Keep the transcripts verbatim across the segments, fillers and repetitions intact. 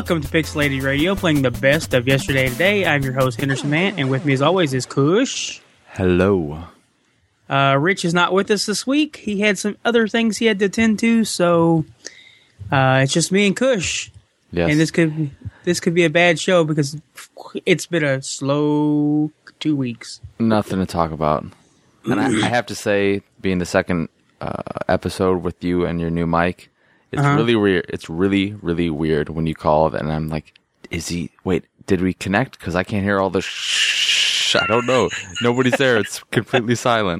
Welcome to Pixelated Radio, playing the best of yesterday and today. I'm your host, Henderson Mann, and with me as always is Kush. Hello. Uh, Rich is not with us this week. He had some other things he had to attend to, so uh, it's just me and Kush. Yes. And this could this could be a bad show because it's been a slow two weeks. Nothing to talk about. And I, I have to say, being the second uh, episode with you and your new mic, it's uh-huh. really weird. It's really, really weird when you call and I'm like, is he, wait, did we connect? Because I can't hear all the shh. I don't know. Nobody's there. It's completely silent.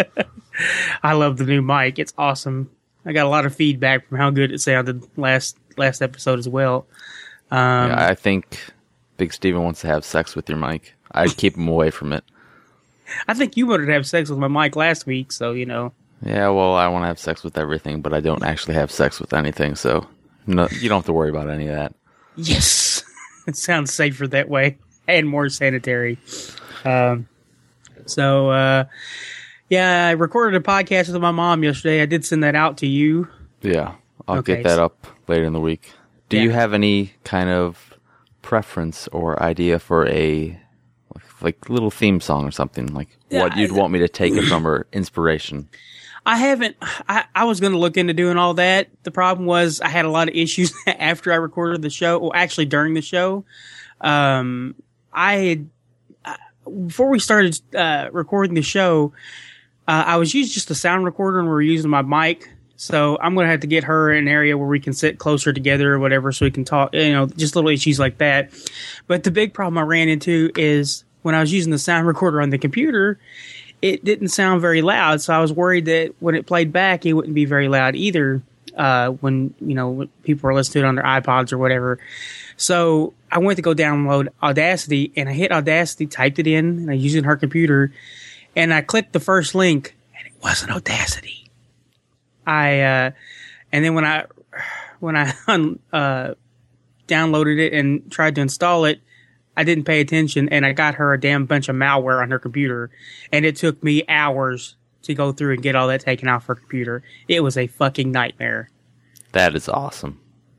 I love the new mic. It's awesome. I got a lot of feedback from how good it sounded last last episode as well. Um, yeah, I think Big Steven wants to have sex with your mic. I'd keep him away from it. I think you wanted to have sex with my mic last week, so, you know. Yeah, well, I want to have sex with everything, but I don't actually have sex with anything, so no, you don't have to worry about any of that. Yes! It sounds safer that way, and more sanitary. Um, so, uh, yeah, I recorded a podcast with my mom yesterday. I did send that out to you. Yeah, I'll okay, get that so, up later in the week. Do yeah. you have any kind of preference or idea for a like little theme song or something? Like yeah, what you'd I, want me to take it from or inspiration? I haven't, I, I was going to look into doing all that. The problem was I had a lot of issues after I recorded the show, or actually during the show. Um, I had, before we started uh, recording the show, uh, I was using just a sound recorder and we were using my mic. So I'm going to have to get her in an area where we can sit closer together or whatever so we can talk, you know, just little issues like that. But the big problem I ran into is when I was using the sound recorder on the computer, it didn't sound very loud. So I was worried that when it played back, it wouldn't be very loud either uh, when, you know, people were listening to it on their iPods or whatever. So I went to go download Audacity and I hit Audacity, typed it in, and I used it in her computer. And I clicked the first link and it wasn't Audacity. I, uh, and then when I, when I, uh, downloaded it and tried to install it, I didn't pay attention and I got her a damn bunch of malware on her computer and it took me hours to go through and get all that taken off her computer. It was a fucking nightmare. That is awesome.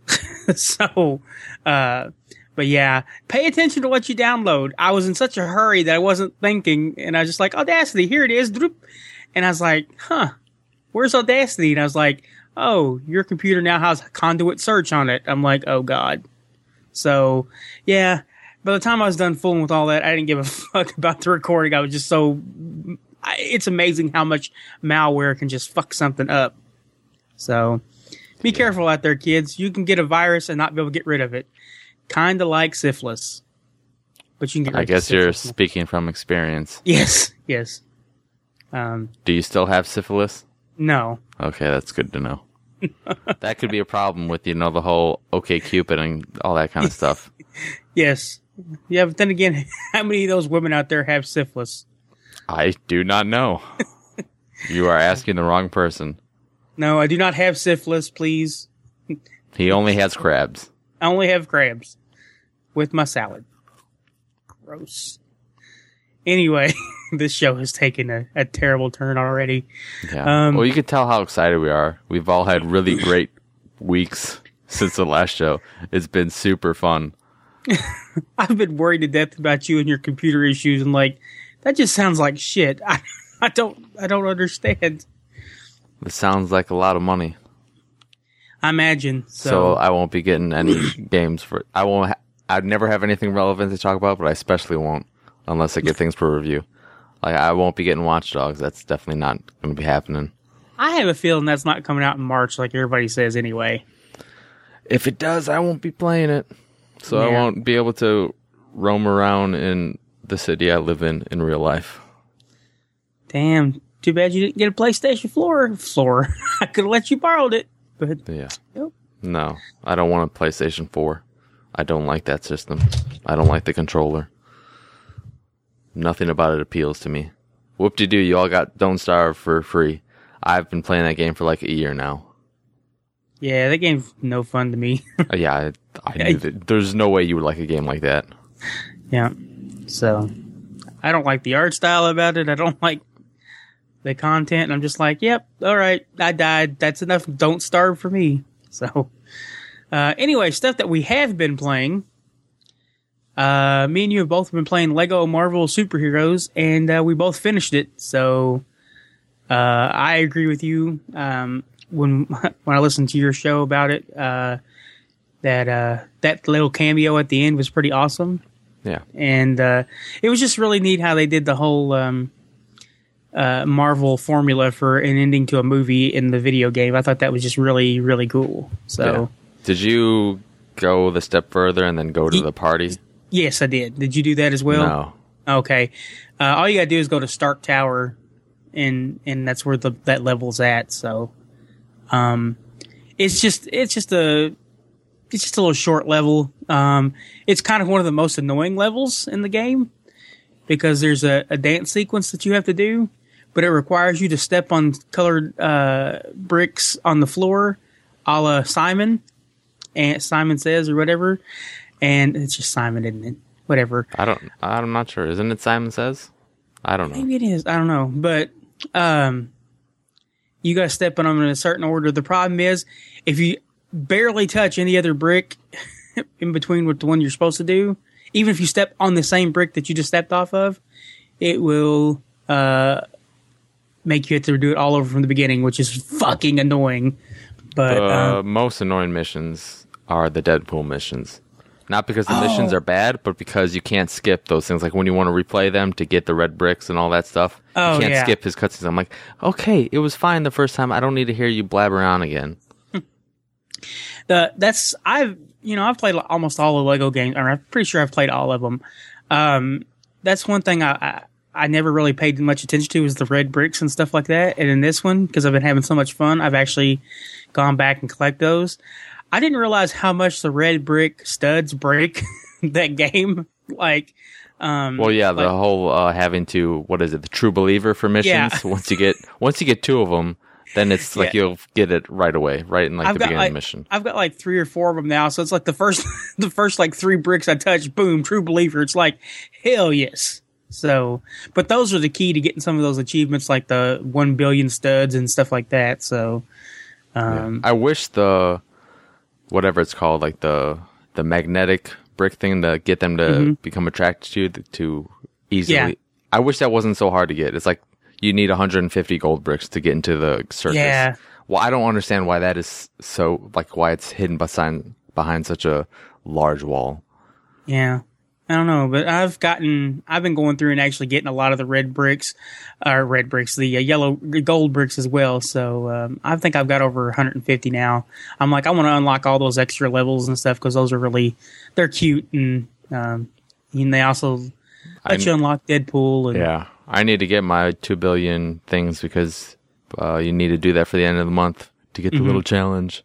So, uh, but yeah, pay attention to what you download. I was in such a hurry that I wasn't thinking and I was just like, Audacity, here it is. And I was like, huh. Where's Audacity? And I was like, oh, your computer now has conduit search on it. I'm like, oh, God. So, yeah, by the time I was done fooling with all that, I didn't give a fuck about the recording. I was just so... It's amazing how much malware can just fuck something up. So, be yeah. careful out there, kids. You can get a virus and not be able to get rid of it. Kind of like syphilis. But you can get rid I of guess you're syphilis. Speaking from experience. Yes, yes. Um, Do you still have syphilis? No. Okay, that's good to know. That could be a problem with, you know, the whole OkCupid and all that kind of stuff. Yes. Yeah, but then again, how many of those women out there have syphilis? I do not know. You are asking the wrong person. No, I do not have syphilis, please. He only has crabs. I only have crabs. With my salad. Gross. Anyway, this show has taken a, a terrible turn already. Yeah. Um, well, you can tell how excited we are. We've all had really great weeks since the last show. It's been super fun. I've been worried to death about you and your computer issues, and like that just sounds like shit. I, I don't, I don't understand. It sounds like a lot of money. I imagine. So, so I won't be getting any games for. I won't. Ha- I'd never have anything relevant to talk about, but I especially won't. Unless I get things per review. Like, I won't be getting Watch Dogs. That's definitely not going to be happening. I have a feeling that's not coming out in March like everybody says anyway. If it does, I won't be playing it. So yeah. I won't be able to roam around in the city I live in in real life. Damn. Too bad you didn't get a PlayStation floor. Floor. I could have let you borrow it. But yeah. Yep. No, I don't want a PlayStation four. I don't like that system. I don't like the controller. Nothing about it appeals to me. Whoop-de-doo, you all got Don't Starve for free. I've been playing that game for like a year now. Yeah, that game's no fun to me. uh, yeah, I, I knew that. There's no way you would like a game like that. Yeah. So, I don't like the art style about it. I don't like the content. I'm just like, yep, all right, I died. That's enough. Don't Starve for me. So, Uh, anyway, stuff that we have been playing. Uh, me and you have both been playing Lego Marvel Superheroes, and uh, we both finished it. So uh, I agree with you. Um, when when I listened to your show about it, uh, that uh, that little cameo at the end was pretty awesome. Yeah, and uh, it was just really neat how they did the whole um, uh, Marvel formula for an ending to a movie in the video game. I thought that was just really really cool. So, yeah. Did you go the step further and then go to the party? Yes, I did. Did you do that as well? No. Okay. Uh, all you gotta do is go to Stark Tower, and and that's where the that level's at. So, um, it's just it's just a it's just a little short level. Um, it's kind of one of the most annoying levels in the game because there's a, a dance sequence that you have to do, but it requires you to step on colored uh, bricks on the floor, a la Simon, and Simon Says or whatever. And it's just Simon, isn't it? Whatever. I don't. I'm not sure. Isn't it Simon Says? I don't know. Maybe it is. I don't know. But um, you got to step on them in a certain order. The problem is, if you barely touch any other brick in between with the one you're supposed to do, even if you step on the same brick that you just stepped off of, it will uh, make you have to do it all over from the beginning, which is fucking annoying. But the uh, most annoying missions are the Deadpool missions. Not because the Oh. missions are bad, but because you can't skip those things. Like when you want to replay them to get the red bricks and all that stuff, Oh, you can't yeah. skip his cutscenes. I'm like, okay, it was fine the first time. I don't need to hear you blabber on again. the that's I've you know I've played almost all the Lego games, or I'm pretty sure I've played all of them. Um, that's one thing I, I I never really paid much attention to is the red bricks and stuff like that. And in this one, because I've been having so much fun, I've actually gone back and collect those. I didn't realize how much the red brick studs break that game. Like, um, Well, yeah, the like, whole uh, having to what is it, the True Believer for missions. Yeah. once you get once you get two of them, then it's like Yeah. you'll get it right away, right in like I've the got beginning like of the mission. I've got like three or four of them now. So it's like the first the first like three bricks I touch, boom, True Believer. It's like hell yes. So, but those are the key to getting some of those achievements, like the one billion studs and stuff like that. So, um, I wish the whatever it's called, like the the magnetic brick thing to get them to Mm-hmm. become attracted to you to easily. Yeah. I wish that wasn't so hard to get. It's like you need one hundred fifty gold bricks to get into the circus. Yeah. Well, I don't understand why that is so, like why it's hidden behind behind such a large wall. yeah. I don't know, but I've gotten, I've been going through and actually getting a lot of the red bricks, or red bricks, the uh, yellow gold bricks as well. So um, I think I've got over one hundred fifty now. I'm like, I want to unlock all those extra levels and stuff because those are really, they're cute, and um, and they also let I- you unlock Deadpool. And, Yeah, I need to get my two billion things because uh, you need to do that for the end of the month to get the Mm-hmm. little challenge.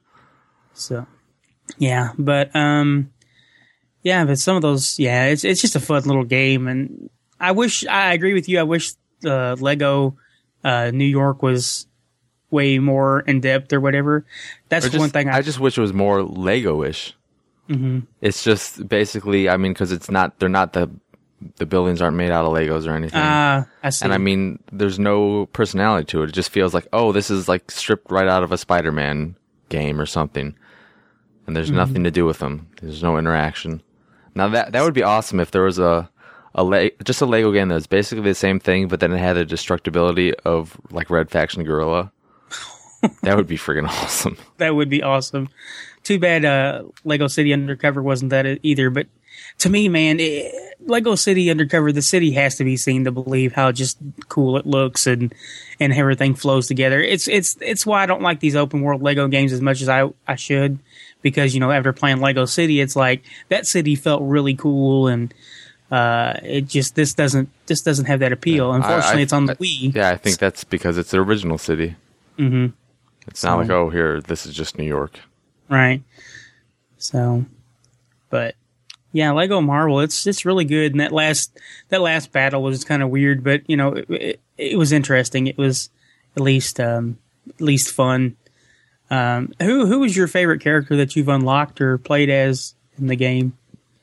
So, yeah, but um, yeah, but some of those, yeah, it's it's just a fun little game, and I wish I agree with you. I wish the Lego uh, New York was way more in depth or whatever. That's Or just, one thing I, I just wish it was more Lego-ish. Mm-hmm. It's just basically, I mean, because it's not, they're not the the buildings aren't made out of Legos or anything. uh, I see. And I mean, there's no personality to it. It just feels like, oh, this is like stripped right out of a Spider-Man game or something. And there's Mm-hmm. nothing to do with them. There's no interaction. Now that that would be awesome if there was a a Le- just a Lego game that was basically the same thing, but then it had the destructibility of like Red Faction Gorilla. That would be freaking awesome. That would be awesome. Too bad uh, Lego City Undercover wasn't that either. But to me, man, it, Lego City Undercover, the city has to be seen to believe how just cool it looks and and everything flows together. It's it's it's why I don't like these open world Lego games as much as I I should, because you know after playing Lego City, it's like that city felt really cool, and uh, it just this doesn't this doesn't have that appeal. Unfortunately, I- I- it's on the I- Wii. Yeah, I think that's because it's the original city. Mm-hmm. It's not like, oh, here, this is just New York. Right. So, but yeah, Lego Marvel, it's it's really good. And that last that last battle was kind of weird, but you know, it, it, it was interesting. It was at least um, at least fun. Um, who who was your favorite character that you've unlocked or played as in the game?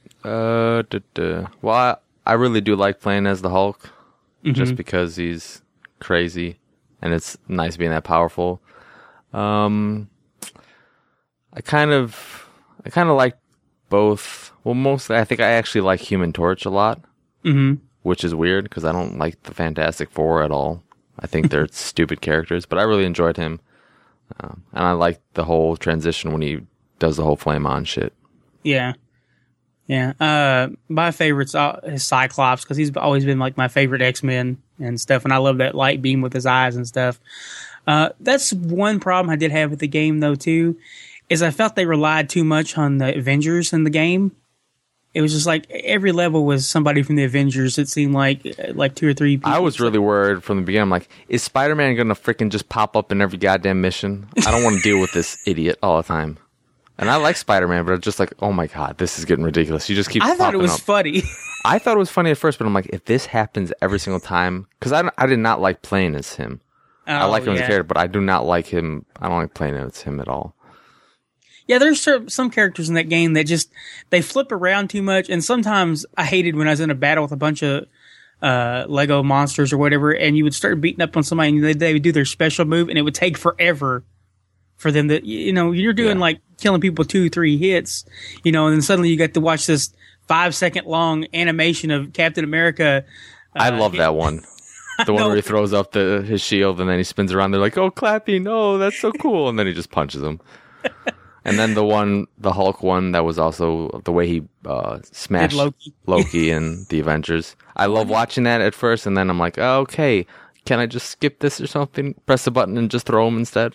Uh, duh, duh. Well, I, I really do like playing as the Hulk, just because he's crazy, and it's nice being that powerful. Um, I kind of, I kind of like both. Well, mostly I think I actually like Human Torch a lot, mm-hmm. which is weird because I don't like the Fantastic Four at all. I think they're stupid characters, but I really enjoyed him. Um, and I like the whole transition when he does the whole flame on shit. Yeah. Yeah. Uh, my favorite's uh, is Cyclops because he's always been like my favorite X-Men and stuff. And I love that light beam with his eyes and stuff. Uh, that's one problem I did have with the game though too, is I felt they relied too much on the Avengers in the game. It was just like every level was somebody from the Avengers. It seemed like like two or three people. I was really worried from the beginning. I'm like, is Spider-Man going to freaking just pop up in every goddamn mission? I don't want to deal with this idiot all the time. And I like Spider-Man, but it's just like, oh my God, this is getting ridiculous. You just keep I thought it was up. funny. I thought it was funny at first, but I'm like, if this happens every single time, because I, I did not like playing as him. Oh, I like him yeah. as a character, but I do not like him. I don't like playing as him at all. Yeah, there's some characters in that game that just, they flip around too much. And sometimes I hated when I was in a battle with a bunch of uh, Lego monsters or whatever, and you would start beating up on somebody and they, they would do their special move and it would take forever for them to, you know, you're doing yeah. like killing people with two, three hits, you know, and then suddenly you get to watch this five second long animation of Captain America. Uh, I love that one. The one where he throws up the his shield and then he spins around. They're like, oh, Clappy, no, that's so cool. And then he just punches him. And then the one, the Hulk one, that was also the way he uh, smashed Loki. Loki in the Avengers. I love watching that at first, and then I'm like, oh, okay, can I just skip this or something? Press a button and just throw him instead?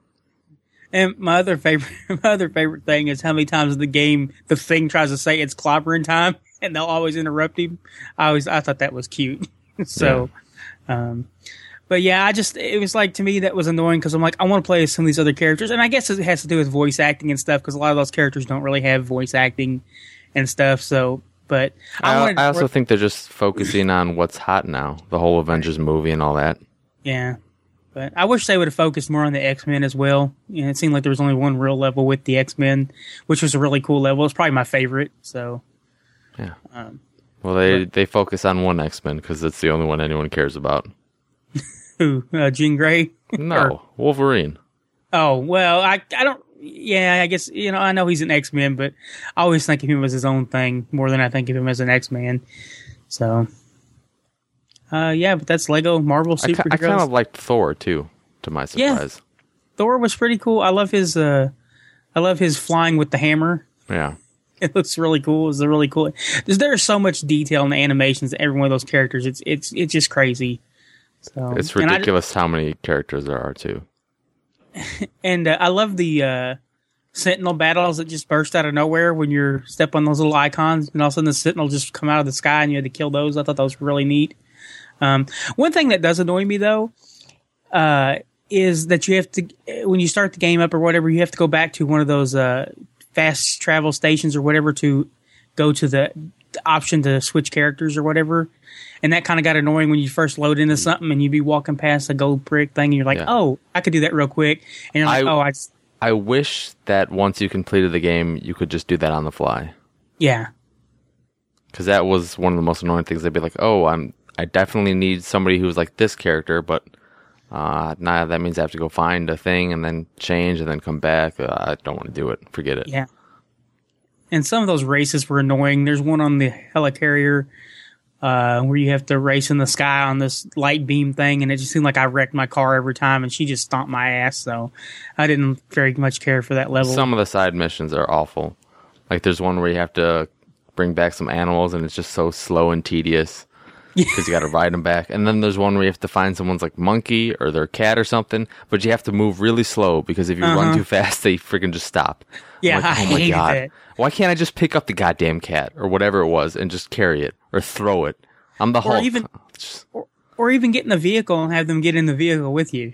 And my other favorite, my other favorite thing is how many times in the game the Thing tries to say it's clobbering time, and they'll always interrupt him. I always, I thought that was cute. so, yeah. um. But yeah, I just, it was like, to me, that was annoying because I'm like, I want to play as some of these other characters. And I guess it has to do with voice acting and stuff because a lot of those characters don't really have voice acting and stuff. So, but I, I, I also work- think they're just focusing on what's hot now, the whole Avengers movie and all that. Yeah. But I wish they would have focused more on the X-Men as well. You know, it seemed like there was only one real level with the X-Men, which was a really cool level. It's probably my favorite. So, yeah. Um, well, they, but, they focus on one X-Men because it's the only one anyone cares about. Who? Uh, Jean Grey? No, or, Wolverine. Oh, well, I I don't... Yeah, I guess, you know, I know he's an X-Men, but I always think of him as his own thing more than I think of him as an X-Man. So, uh, yeah, but that's Lego Marvel superheroes. I, I kind of liked Thor, too, to my surprise. Yeah, Thor was pretty cool. I love his, uh, I love his flying with the hammer. Yeah. It looks really cool. It's really cool. There's, there's so much detail in the animations of every one of those characters. It's, it's, it's just crazy. So, it's ridiculous I, how many characters there are, too. And uh, I love the uh, Sentinel battles that just burst out of nowhere when you step on those little icons, and all of a sudden the Sentinel just come out of the sky and you had to kill those. I thought that was really neat. Um, one thing that does annoy me, though, uh, is that you have to, when you start the game up or whatever, you have to go back to one of those uh, fast travel stations or whatever to go to the option to switch characters or whatever. And that kind of got annoying when you first load into something and you'd be walking past a gold brick thing and you're like, yeah. oh, I could do that real quick. And you're like, I, oh, I just... I wish that once you completed the game, you could just do that on the fly. Yeah. Because that was one of the most annoying things. They'd be like, oh, I'm, I definitely need somebody who's like this character, but uh, now that means I have to go find a thing and then change and then come back. Uh, I don't want to do it. Forget it. Yeah. And some of those races were annoying. There's one on the helicarrier Uh, where you have to race in the sky on this light beam thing, and it just seemed like I wrecked my car every time, and she just stomped my ass, so I didn't very much care for that level. Some of the side missions are awful. Like, there's one where you have to bring back some animals, and it's just so slow and tedious, because you got to ride them back. And then there's one where you have to find someone's, like, monkey or their cat or something, but you have to move really slow, because if you uh-huh. run too fast, they freaking just stop. Yeah, like, I oh my hated God. It. Why can't I just pick up the goddamn cat or whatever it was and just carry it or throw it? I'm the Hulk. Or even, or, or even get in a vehicle and have them get in the vehicle with you.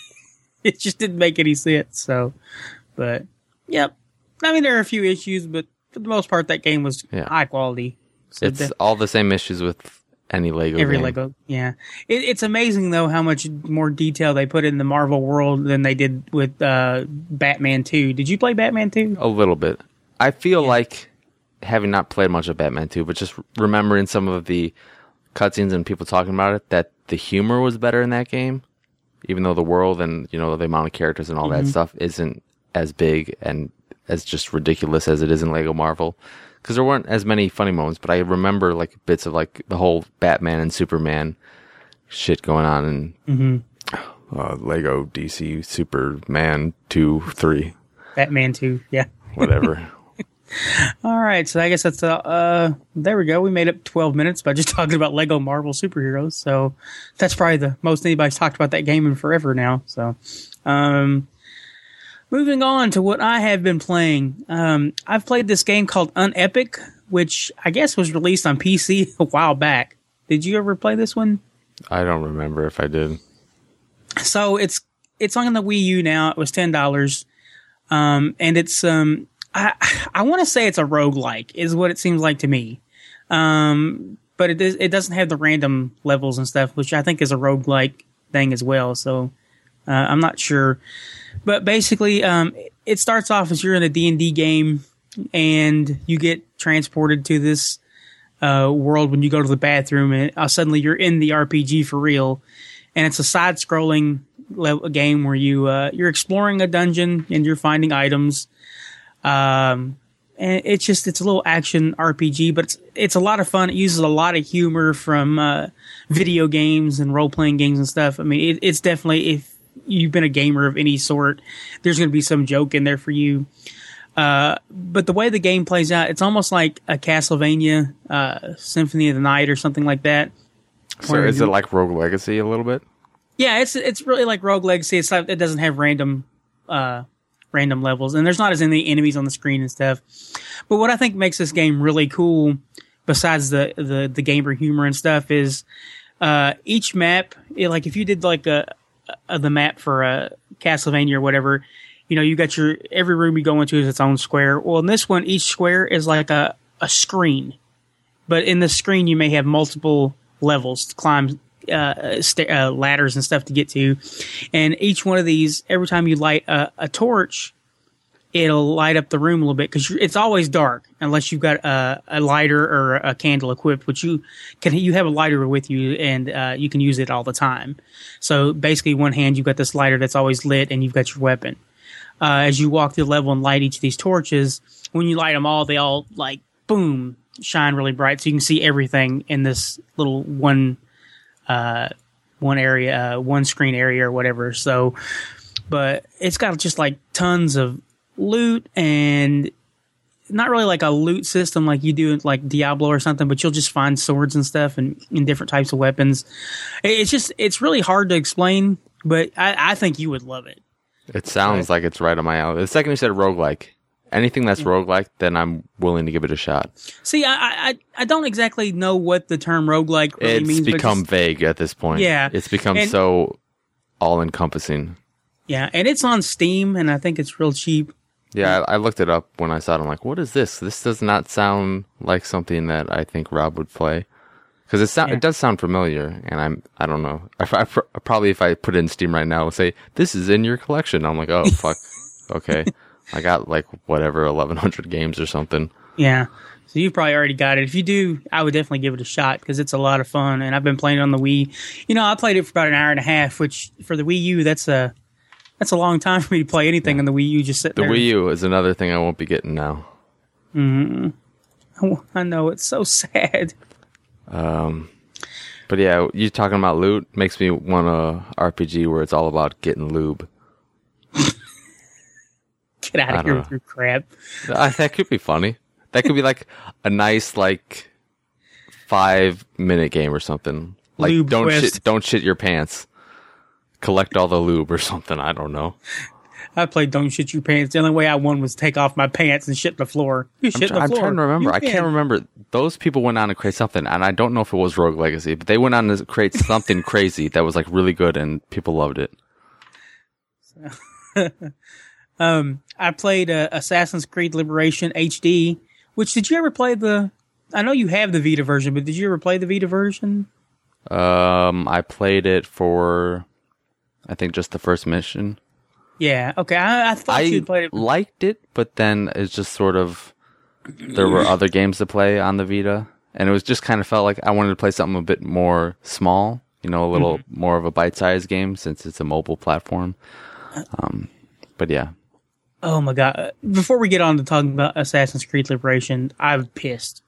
It just didn't make any sense. So, but yep. I mean, there are a few issues, but for the most part, that game was yeah. high quality. So it's the, all the same issues with any Lego every game. Lego. Yeah, it, it's amazing though how much more detail they put in the Marvel world than they did with uh, Batman two. Did you play Batman two? A little bit. I feel yeah. like, having not played much of Batman two, but just remembering some of the cutscenes and people talking about it, that the humor was better in that game, even though the world and, you know, the amount of characters and all mm-hmm. that stuff isn't as big, and as just ridiculous as it is in Lego Marvel. Because there weren't as many funny moments, but I remember like bits of like the whole Batman and Superman shit going on in mm-hmm. uh, Lego D C Superman two, three. Batman two, yeah. Whatever. All right, so I guess that's, uh, uh, there we go. We made up twelve minutes by just talking about Lego Marvel superheroes. So that's probably the most anybody's talked about that game in forever now. So, um, moving on to what I have been playing. Um, I've played this game called Unepic, which I guess was released on P C a while back. Did you ever play this one? I don't remember if I did. So it's, it's on the Wii U now. It was ten dollars. Um, and it's, um, I, I want to say it's a roguelike is what it seems like to me. Um, but it is, it doesn't have the random levels and stuff, which I think is a roguelike thing as well. So, uh, I'm not sure, but basically, um, it starts off as you're in a D and D game and you get transported to this, uh, world when you go to the bathroom and uh, suddenly you're in the R P G for real. And it's a side scrolling level game where you, uh, you're exploring a dungeon and you're finding items. Um, and it's just, it's a little action R P G, but it's, it's a lot of fun. It uses a lot of humor from, uh, video games and role-playing games and stuff. I mean, it, it's definitely, if you've been a gamer of any sort, there's going to be some joke in there for you. Uh, but the way the game plays out, it's almost like a Castlevania, uh, Symphony of the Night or something like that. So is it like Rogue Legacy a little bit? Yeah, it's, it's really like Rogue Legacy. It's like, it doesn't have random, uh, random levels, and there's not as many enemies on the screen and stuff. But what I think makes this game really cool, besides the the, the gamer humor and stuff, is uh, each map. It, like if you did like a, a the map for a Castlevania or whatever, you know, you got your every room you go into is its own square. Well, in this one, each square is like a a screen, but in the screen you may have multiple levels to climb. Uh, st- uh, ladders and stuff to get to, and each one of these, every time you light a, a torch, it'll light up the room a little bit because it's always dark unless you've got a, a lighter or a candle equipped. Which you can, you have a lighter with you, and uh, you can use it all the time. So basically, one hand you've got this lighter that's always lit, and you've got your weapon. Uh, as you walk through the level and light each of these torches, when you light them all, they all like boom shine really bright, so you can see everything in this little one. Uh, one area, uh, one screen area or whatever. So, but it's got just like tons of loot and not really like a loot system like you do in like Diablo or something, but you'll just find swords and stuff and, and different types of weapons. It's just, it's really hard to explain, but I, I think you would love it. It sounds but, like it's right on my alley. The second you said roguelike, anything that's yeah. roguelike, then I'm willing to give it a shot. See, I, I I don't exactly know what the term roguelike really it's means. It's become just, vague at this point. Yeah. It's become and, so all-encompassing. Yeah, and it's on Steam, and I think it's real cheap. Yeah, I, I looked it up when I saw it. I'm like, what is this? This does not sound like something that I think Rob would play. Because it, so- yeah. it does sound familiar, and I'm, I don't know. I, I, I, probably if I put it in Steam right now, it would say, this is in your collection. I'm like, oh, fuck. Okay. I got like whatever eleven hundred games or something. Yeah, so you've probably already got it. If you do, I would definitely give it a shot because it's a lot of fun. And I've been playing it on the Wii. You know, I played it for about an hour and a half, which for the Wii U, that's a that's a long time for me to play anything yeah. on the Wii U. Just sitting the there. Wii U is another thing I won't be getting now. Hmm. I know, it's so sad. Um, but yeah, you talking about loot makes me want a R P G where it's all about getting lube. Get out of here with your crap. Uh, that could be funny. That could be like a nice, like, five minute game or something. Like, lube don't quest. shit, don't shit your pants. Collect all the lube or something. I don't know. I played Don't Shit Your Pants. The only way I won was take off my pants and shit the floor. You shit I'm, the floor. I'm trying to remember. You I can. can't remember. Those people went on to create something, and I don't know if it was Rogue Legacy, but they went on to create something crazy that was like really good, and people loved it. So, um, I played uh, Assassin's Creed Liberation H D. Which did you ever play the? I know you have the Vita version, but did you ever play the Vita version? Um, I played it for, I think, just the first mission. Yeah. Okay. I, I thought I you played it. liked it, but then it's just sort of there were other games to play on the Vita, and it was just kind of felt like I wanted to play something a bit more small. You know, a little mm-hmm. more of a bite-sized game since it's a mobile platform. Um, but yeah. Oh my god! Before we get on to talking about Assassin's Creed Liberation, I'm pissed.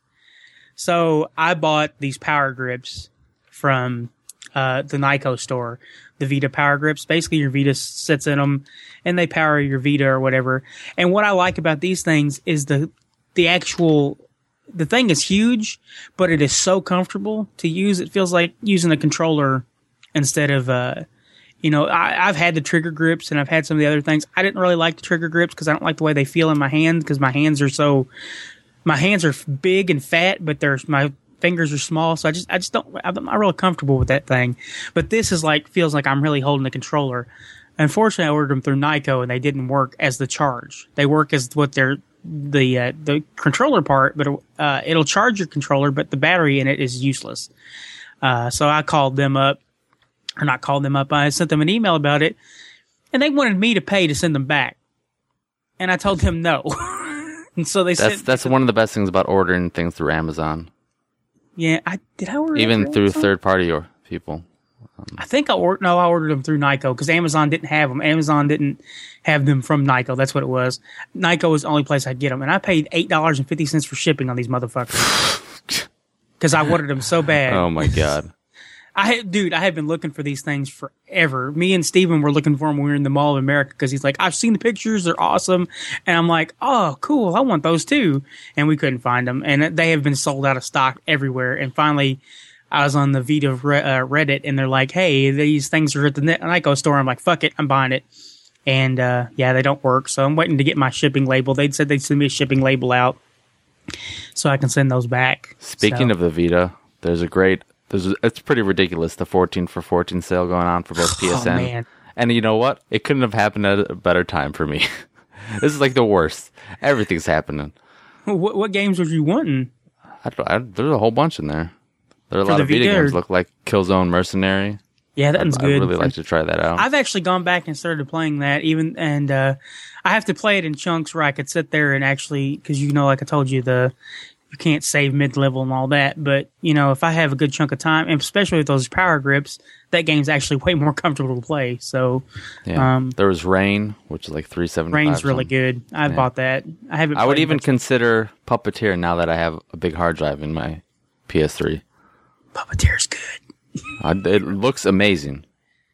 So I bought these power grips from uh, the Nyko store, the Vita power grips. Basically, your Vita sits in them, and they power your Vita or whatever. And what I like about these things is the the actual the thing is huge, but it is so comfortable to use. It feels like using a controller instead of. Uh, You know, I, I've had the trigger grips and I've had some of the other things. I didn't really like the trigger grips because I don't like the way they feel in my hand because my hands are so, my hands are big and fat, but they're, my fingers are small. So I just, I just don't, I'm not really comfortable with that thing. But this is like, feels like I'm really holding the controller. Unfortunately, I ordered them through Nyko and they didn't work as the charge. They work as what they're, the, uh, the controller part, but, uh, it'll charge your controller, but the battery in it is useless. Uh, so I called them up. Or not called them up. I sent them an email about it, and they wanted me to pay to send them back, and I told them no. And so they that's sent. That's one of the best things about ordering things through Amazon. Yeah, I did. I order even through, through through third party or people. Um, I think I ordered. No, I ordered them through Nyko because Amazon didn't have them. Amazon didn't have them from Nyko. That's what it was. Nyko was the only place I'd get them, and I paid eight dollars and fifty cents for shipping on these motherfuckers because I wanted them so bad. Oh my god. I dude, I have been looking for these things forever. Me and Steven were looking for them when we were in the Mall of America because he's like, I've seen the pictures, they're awesome, and I'm like, oh, cool, I want those too. And we couldn't find them, and they have been sold out of stock everywhere. And finally, I was on the Vita uh, Reddit, and they're like, hey, these things are at the Nyko store. I'm like, fuck it, I'm buying it. And uh, yeah, they don't work, so I'm waiting to get my shipping label. They said they'd send me a shipping label out so I can send those back. Speaking so. of the Vita, there's a great. There's, it's pretty ridiculous, the fourteen for fourteen sale going on for both P S N. Oh, man. And you know what? It couldn't have happened at a better time for me. This is like the worst. Everything's happening. What, what games were you wanting? I I, there's a whole bunch in there. There are a for lot of Vita Vita games or? Look like Killzone Mercenary. Yeah, that one's I'd, good. I'd really like to try that out. I've actually gone back and started playing that, even and uh, I have to play it in chunks where I could sit there and actually, because you know, like I told you, the you can't save mid-level and all that. But, you know, if I have a good chunk of time, and especially with those power grips, that game's actually way more comfortable to play. So, yeah. um, there was Rain, which is like three seventy-five. Rain's really good. I yeah. bought that. I haven't. I would even much. consider Puppeteer now that I have a big hard drive in my P S three. Puppeteer's good. I, it looks amazing.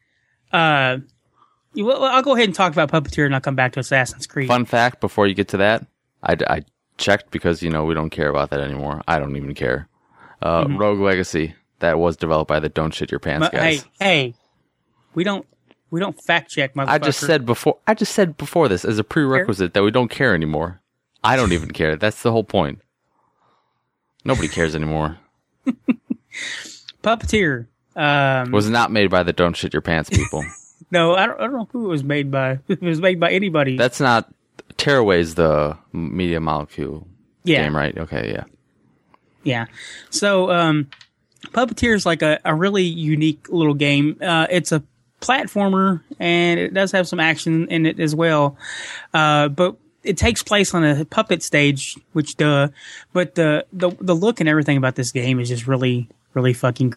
Uh, well, I'll go ahead and talk about Puppeteer, and I'll come back to Assassin's Creed. Fun fact: before you get to that, I. I checked because, you know, we don't care about that anymore. I don't even care. Uh, mm-hmm. Rogue Legacy, that was developed by the Don't Shit Your Pants but, guys. Hey, hey, we don't we don't fact check, motherfucker. I just said before. I just said before this as a prerequisite care? that we don't care anymore. I don't even care. That's the whole point. Nobody cares anymore. Puppeteer um, was not made by the Don't Shit Your Pants people. No, I don't, I don't know who it was made by. It was made by anybody. That's not. Tearaway's the Media Molecule yeah. game, right? Okay, yeah. Yeah. So, um, Puppeteer is like a, a really unique little game. Uh, it's a platformer, and it does have some action in it as well. Uh, but it takes place on a puppet stage, which duh. But the, the, the look and everything about this game is just really, really fucking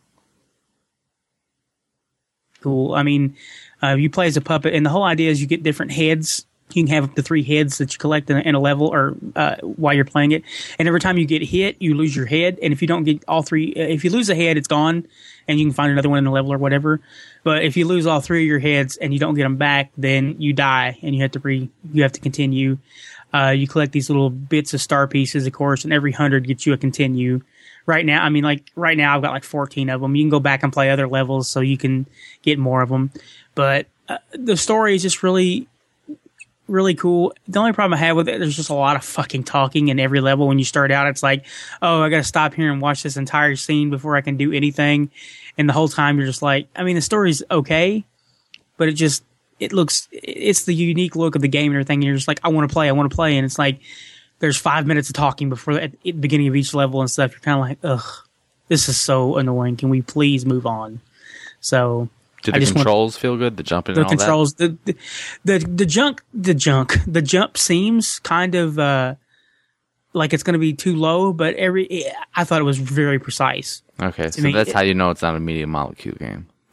cool. I mean, uh, you play as a puppet, and the whole idea is you get different heads. You can have up to three heads that you collect in a, in a level or uh, while you're playing it. And every time you get hit, you lose your head. And if you don't get all three, if you lose a head, it's gone, and you can find another one in the level or whatever. But if you lose all three of your heads and you don't get them back, then you die, and you have to re, you have to continue. Uh, you collect these little bits of star pieces, of course, and every hundred gets you a continue. Right now, I mean, like right now, I've got like fourteen of them. You can go back and play other levels so you can get more of them. But uh, the story is just really. really cool. The only problem I have with it, there's just a lot of fucking talking in every level. When you start out, it's like, oh, I got to stop here and watch this entire scene before I can do anything. And the whole time you're just like, I mean, the story's okay, but it just, it looks, it's the unique look of the game and everything. And you're just like, I want to play, I want to play. And it's like, there's five minutes of talking before at the beginning of each level and stuff. You're kind of like, ugh, this is so annoying. Can we please move on? So, do the controls feel good? The jumping the and all controls, that? The, the the the junk, the junk, the jump seems kind of uh, like it's going to be too low, but every I thought it was very precise. Okay, so me, that's it, how you know it's not a Media Molecule game.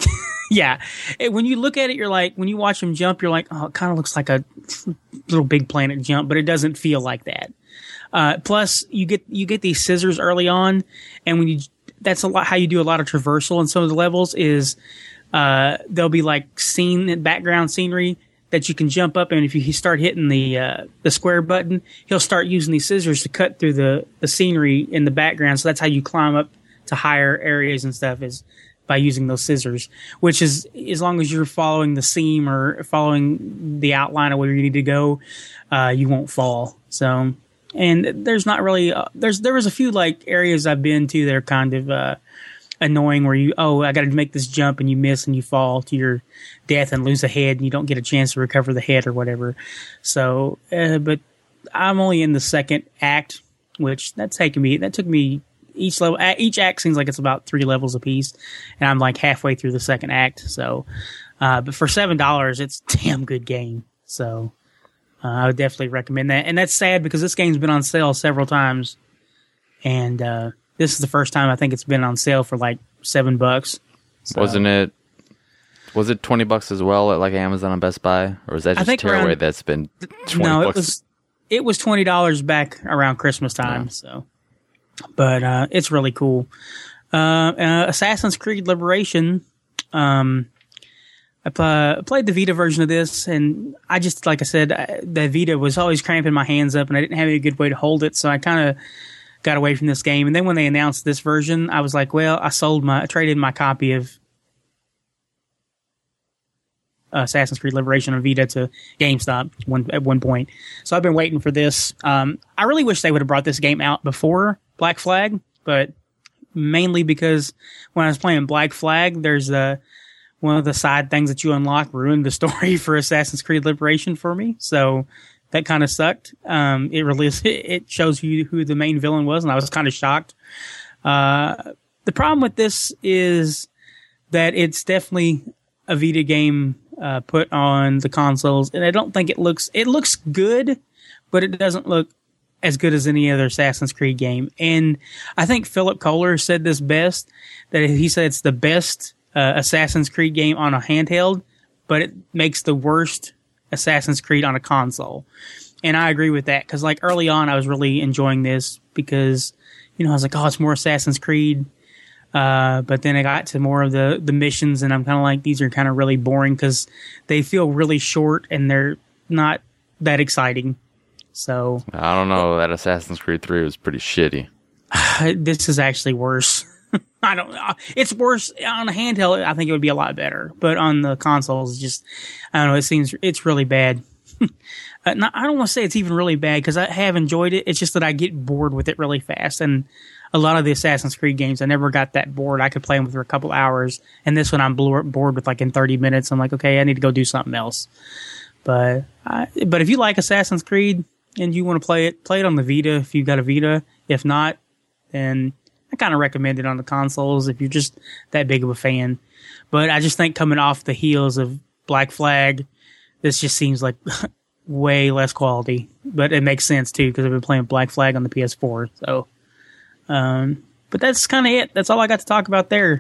Yeah. It, when you look at it, you're like, when you watch him jump, you're like, oh, it kind of looks like a little Big Planet jump, but it doesn't feel like that. Uh, plus, you get you get these scissors early on, and when you that's a lot how you do a lot of traversal in some of the levels is uh, there'll be like scene background scenery that you can jump up, and if you start hitting the uh, the square button, he'll start using these scissors to cut through the, the scenery in the background. So that's how you climb up to higher areas and stuff is by using those scissors, which is as long as you're following the seam or following the outline of where you need to go, uh, you won't fall. So, and there's not really, uh, there's, there was a few like areas I've been to that are kind of, uh, annoying where you, oh, I got to make this jump and you miss and you fall to your death and lose a head and you don't get a chance to recover the head or whatever. So, uh, but I'm only in the second act, which that's taking me, that took me each level, each act seems like it's about three levels apiece, and I'm like halfway through the second act. So, uh, but for seven dollars, it's a damn good game. So, uh, I would definitely recommend that. And that's sad because this game's been on sale several times, and uh, this is the first time I think it's been on sale for like seven bucks. So, Wasn't it? Was it twenty bucks as well at like Amazon and Best Buy, or is that just Tearaway that's been twenty no, bucks? it was it was twenty dollars back around Christmas time. Yeah. So. But uh, it's really cool. Uh, uh, Assassin's Creed Liberation. Um, I pl- played the Vita version of this, and I just, like I said, I, the Vita was always cramping my hands up, and I didn't have any good way to hold it, so I kind of got away from this game. And then when they announced this version, I was like, well, I sold my, I traded my copy of Assassin's Creed Liberation on Vita to GameStop one, at one point. So I've been waiting for this. Um, I really wish they would have brought this game out before Black Flag, but mainly because when I was playing Black Flag, there's a, one of the side things that you unlock ruined the story for Assassin's Creed Liberation for me. So that kind of sucked. Um, it really, it shows you who the main villain was, and I was kind of shocked. Uh, the problem with this is that it's definitely a Vita game uh, put on the consoles, and I don't think it looks, it looks good, but it doesn't look as good as any other Assassin's Creed game. And I think Philip Kohler said this best, that he said it's the best uh, Assassin's Creed game on a handheld, but it makes the worst Assassin's Creed on a console. And I agree with that, because like early on I was really enjoying this because, you know, I was like, oh, it's more Assassin's Creed. Uh, but then I got to more of the, the missions, and I'm kind of like, these are kind of really boring because they feel really short and they're not that exciting. So I don't know. That Assassin's Creed three was pretty shitty. This is actually worse. I don't know. It's worse on a handheld. I think it would be a lot better, but on the consoles, it's just, I don't know. It seems it's really bad. uh, not, I don't want to say it's even really bad because I have enjoyed it. It's just that I get bored with it really fast. And a lot of the Assassin's Creed games, I never got that bored. I could play them for a couple hours. And this one I'm bored with like in thirty minutes. I'm like, okay, I need to go do something else. But, I, but if you like Assassin's Creed, and you want to play it, play it on the Vita if you've got a Vita. If not, then I kind of recommend it on the consoles if you're just that big of a fan. But I just think coming off the heels of Black Flag, this just seems like way less quality. But it makes sense, too, because I've been playing Black Flag on the P S four. So, um, but that's kind of it. That's all I got to talk about there.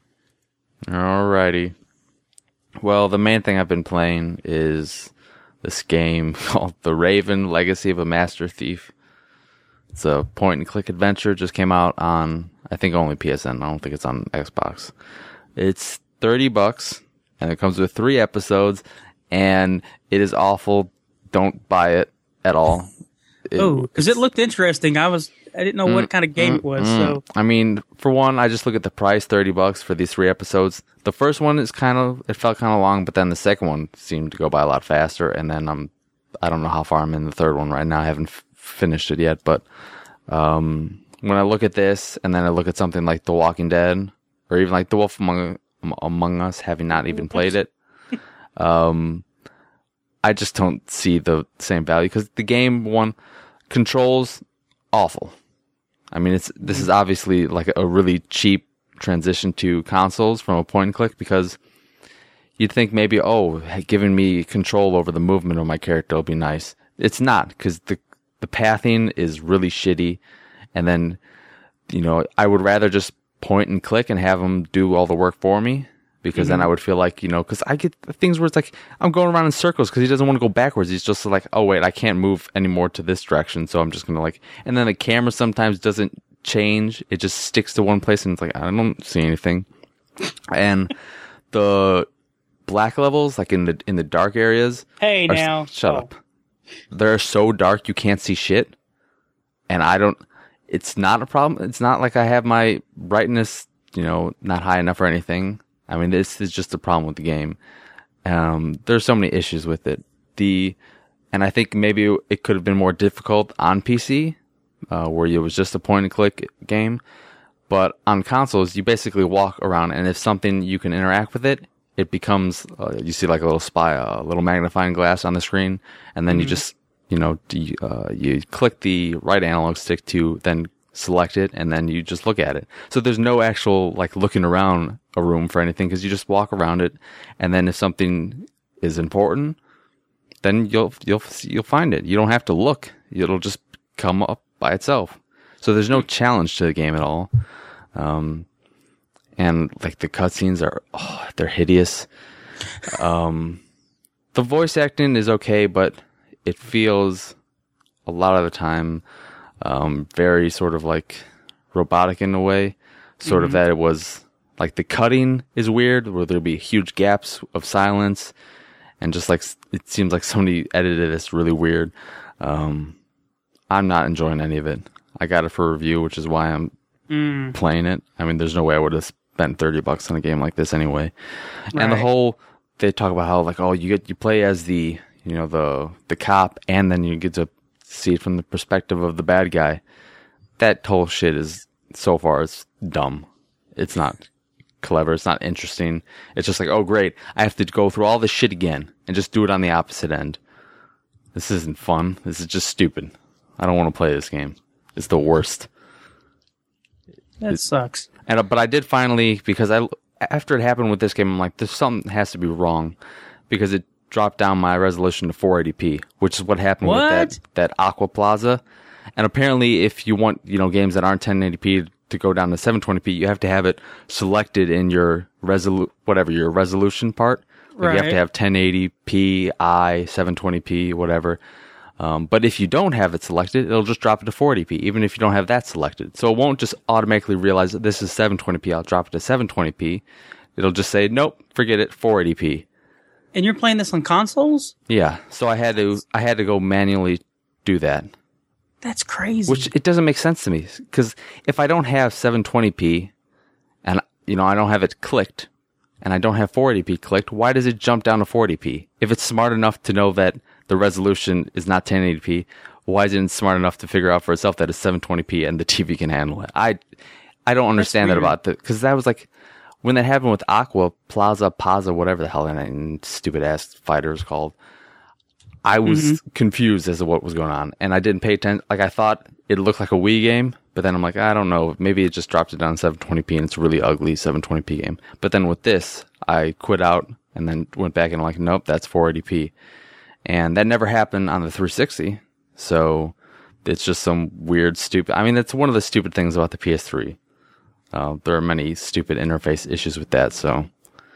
Alrighty. Well, the main thing I've been playing is this game called The Raven: Legacy of a Master Thief. It's a point-and-click adventure. Just came out on, I think, only P S N. I don't think it's on Xbox. It's thirty bucks, and it comes with three episodes, and it is awful. Don't buy it at all. It, oh, because it looked interesting. I was, I didn't know mm, what kind of game mm, it was. Mm. So, I mean, for one, I just look at the price, thirty bucks for these three episodes. The first one is kind of, it felt kind of long, but then the second one seemed to go by a lot faster. And then I'm, I don't know how far I'm in the third one right now. I haven't f- finished it yet, but, um, when I look at this and then I look at something like The Walking Dead or even like The Wolf Among, Among Us, having not even played it, um, I just don't see the same value because the game, one, controls awful. I mean, it's, this is obviously like a really cheap transition to consoles from a point and click because you'd think maybe, oh, giving me control over the movement of my character will be nice. It's not, because the the pathing is really shitty. And then, you know, I would rather just point and click and have them do all the work for me because mm-hmm. then I would feel like, you know, because I get things where it's like I'm going around in circles because he doesn't want to go backwards. He's just like, oh wait, I can't move anymore to this direction, so I'm just gonna like. And then the camera sometimes doesn't change; it just sticks to one place, and it's like I don't see anything. And the black levels, like in the in the dark areas, hey are, now, shut oh. up. They're so dark you can't see shit, and I don't. It's not a problem. It's not like I have my brightness, you know, not high enough or anything. I mean, this is just a problem with the game. Um, there's so many issues with it. The, and I think maybe it could have been more difficult on P C, uh, where it was just a point and click game. But on consoles, you basically walk around, and if something you can interact with it, it becomes, uh, you see like a little spy, a little magnifying glass on the screen, and then mm-hmm. you just, you know, you, uh, you click the right analog stick to then select it, and then you just look at it. So there's no actual like looking around a room for anything, because you just walk around it, and then if something is important, then you'll you'll you'll find it. You don't have to look; it'll just come up by itself. So there's no challenge to the game at all. Um, and like the cutscenes are, oh, they're hideous. Um, the voice acting is okay, but it feels a lot of the time um, very sort of like robotic in a way. Sort mm-hmm. of that it was like the cutting is weird, where there'll be huge gaps of silence, and just like it seems like somebody edited this really weird. Um, I'm not enjoying any of it. I got it for review, which is why I'm mm. playing it. I mean, there's no way I would have spent thirty bucks on a game like this anyway. Right. And the whole, they talk about how like, oh, you get, you play as the, you know, the, the cop, and then you get to see it from the perspective of the bad guy. That whole shit is, so far, it's dumb. It's not clever. It's not interesting. It's just like, oh great, I have to go through all this shit again and just do it on the opposite end. This isn't fun. This is just stupid. I don't want to play this game. It's the worst. That it, sucks. And uh, but I did finally, because I after it happened with this game, I'm like, there's something has to be wrong, because it dropped down my resolution to four eighty p, which is what happened what? with that that Aqua Plaza. And apparently, if you want, you know, games that aren't ten eighty p to go down to seven twenty p, you have to have it selected in your resolu whatever your resolution part. Like right. You have to have ten eighty p, I, seven twenty p, whatever. Um, but if you don't have it selected, it'll just drop it to four eighty p, even if you don't have that selected. So it won't just automatically realize that this is seven twenty p. I'll drop it to seven twenty p. It'll just say, nope, forget it, four eighty p. And you're playing this on consoles? Yeah. So I had to, I had to go manually do that. That's crazy. Which it doesn't make sense to me, because if I don't have seven twenty p and, you know, I don't have it clicked and I don't have four eighty p clicked, why does it jump down to four eighty p? If it's smart enough to know that the resolution is not ten eighty p, why isn't it smart enough to figure out for itself that it's seven twenty p and the T V can handle it? I, I don't understand that about the, because that was like, when that happened with Aqua Plaza, Paza, whatever the hell that stupid ass fighter is called, I was mm-hmm. confused as to what was going on, and I didn't pay attention. Like, I thought it looked like a Wii game, but then I'm like, I don't know, maybe it just dropped it down to seven twenty p and it's a really ugly seven twenty p game. But then with this, I quit out and then went back and I'm like, nope, that's four eighty p. And that never happened on the three sixty, so it's just some weird, stupid... I mean, that's one of the stupid things about the P S three. Uh, there are many stupid interface issues with that, so...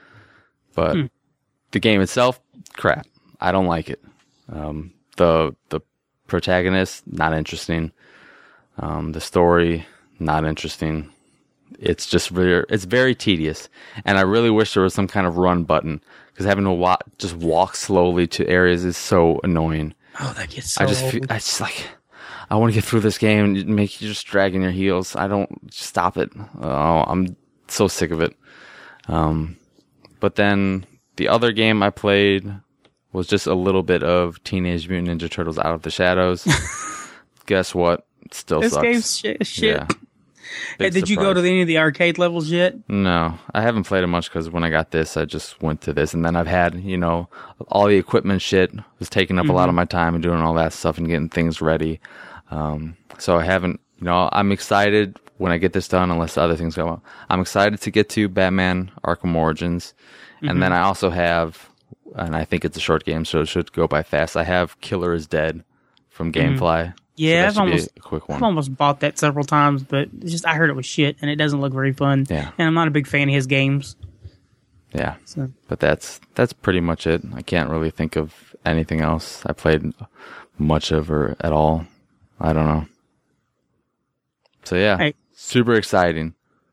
But hmm. the game itself, crap. I don't like it. Um, the the protagonist, not interesting. Um, the story, not interesting. It's just very, it's very tedious, and I really wish there was some kind of run button, because having to wa- just walk slowly to areas is so annoying. Oh, that gets so I just, feel, I just like, I want to get through this game and make you just dragging your heels. I don't stop it. Oh, I'm so sick of it. Um, but then the other game I played was just a little bit of Teenage Mutant Ninja Turtles Out of the Shadows. Guess what? It still this sucks. This game's shit. Yeah. Hey, did surprise. you go to any of the arcade levels yet? No, I haven't played it much, because when I got this, I just went to this. And then I've had, you know, all the equipment shit was taking up mm-hmm. a lot of my time and doing all that stuff and getting things ready. Um, so I haven't, you know, I'm excited when I get this done, unless other things go on. I'm excited to get to Batman Arkham Origins. Mm-hmm. And then I also have, and I think it's a short game, so it should go by fast. I have Killer is Dead from GameFly. Mm-hmm. Yeah, so I've almost, a quick one. I've almost bought that several times, but it's just I heard it was shit, and it doesn't look very fun. Yeah. And I'm not a big fan of his games. Yeah, So. but that's that's pretty much it. I can't really think of anything else I played much of or at all. I don't know. So yeah, hey. Super exciting.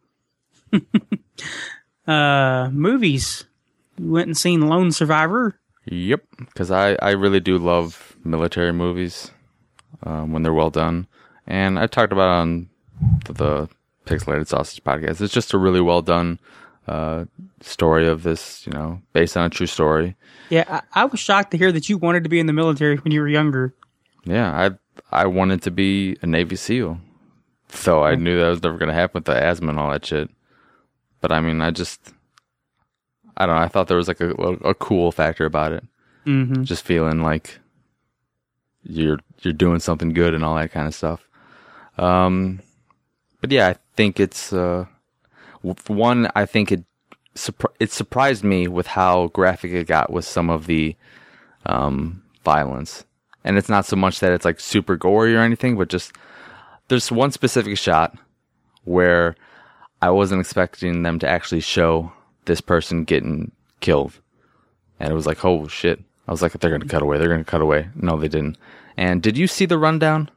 uh, movies. You went and seen Lone Survivor? Yep, because I, I really do love military movies um, when they're well done. And I talked about it on the, the Pixelated Sausage podcast. It's just a really well done uh, story of this, you know, based on a true story. Yeah, I, I was shocked to hear that you wanted to be in the military when you were younger. Yeah, I I wanted to be a Navy SEAL. So I knew that was never going to happen with the asthma and all that shit. But I mean, I just, I don't know, I thought there was like a, a cool factor about it. Mm-hmm. Just feeling like you're you're doing something good and all that kind of stuff. Um, but yeah, I think it's uh, one. I think it surpri- it surprised me with how graphic it got with some of the um, violence, and it's not so much that it's like super gory or anything, but just there's one specific shot where I wasn't expecting them to actually show this person getting killed, and it was like, oh shit! I was like, they're gonna cut away. They're gonna cut away. No, they didn't. And did you see the rundown?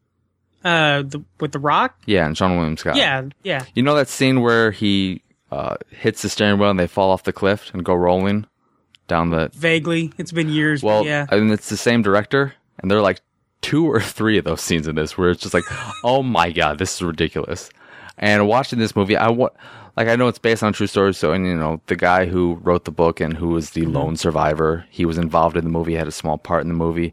Uh, the, with The Rock? Yeah, and Sean William Scott. Yeah, yeah. You know that scene where he uh, hits the steering wheel and they fall off the cliff and go rolling down the... Vaguely. It's been years, well, but yeah. I mean, it's the same director, and there are like two or three of those scenes in this where it's just like, oh my god, this is ridiculous. And watching this movie, I wa- like I know it's based on a true story, so, and you know, the guy who wrote the book and who was the mm-hmm. lone survivor, he was involved in the movie, had a small part in the movie.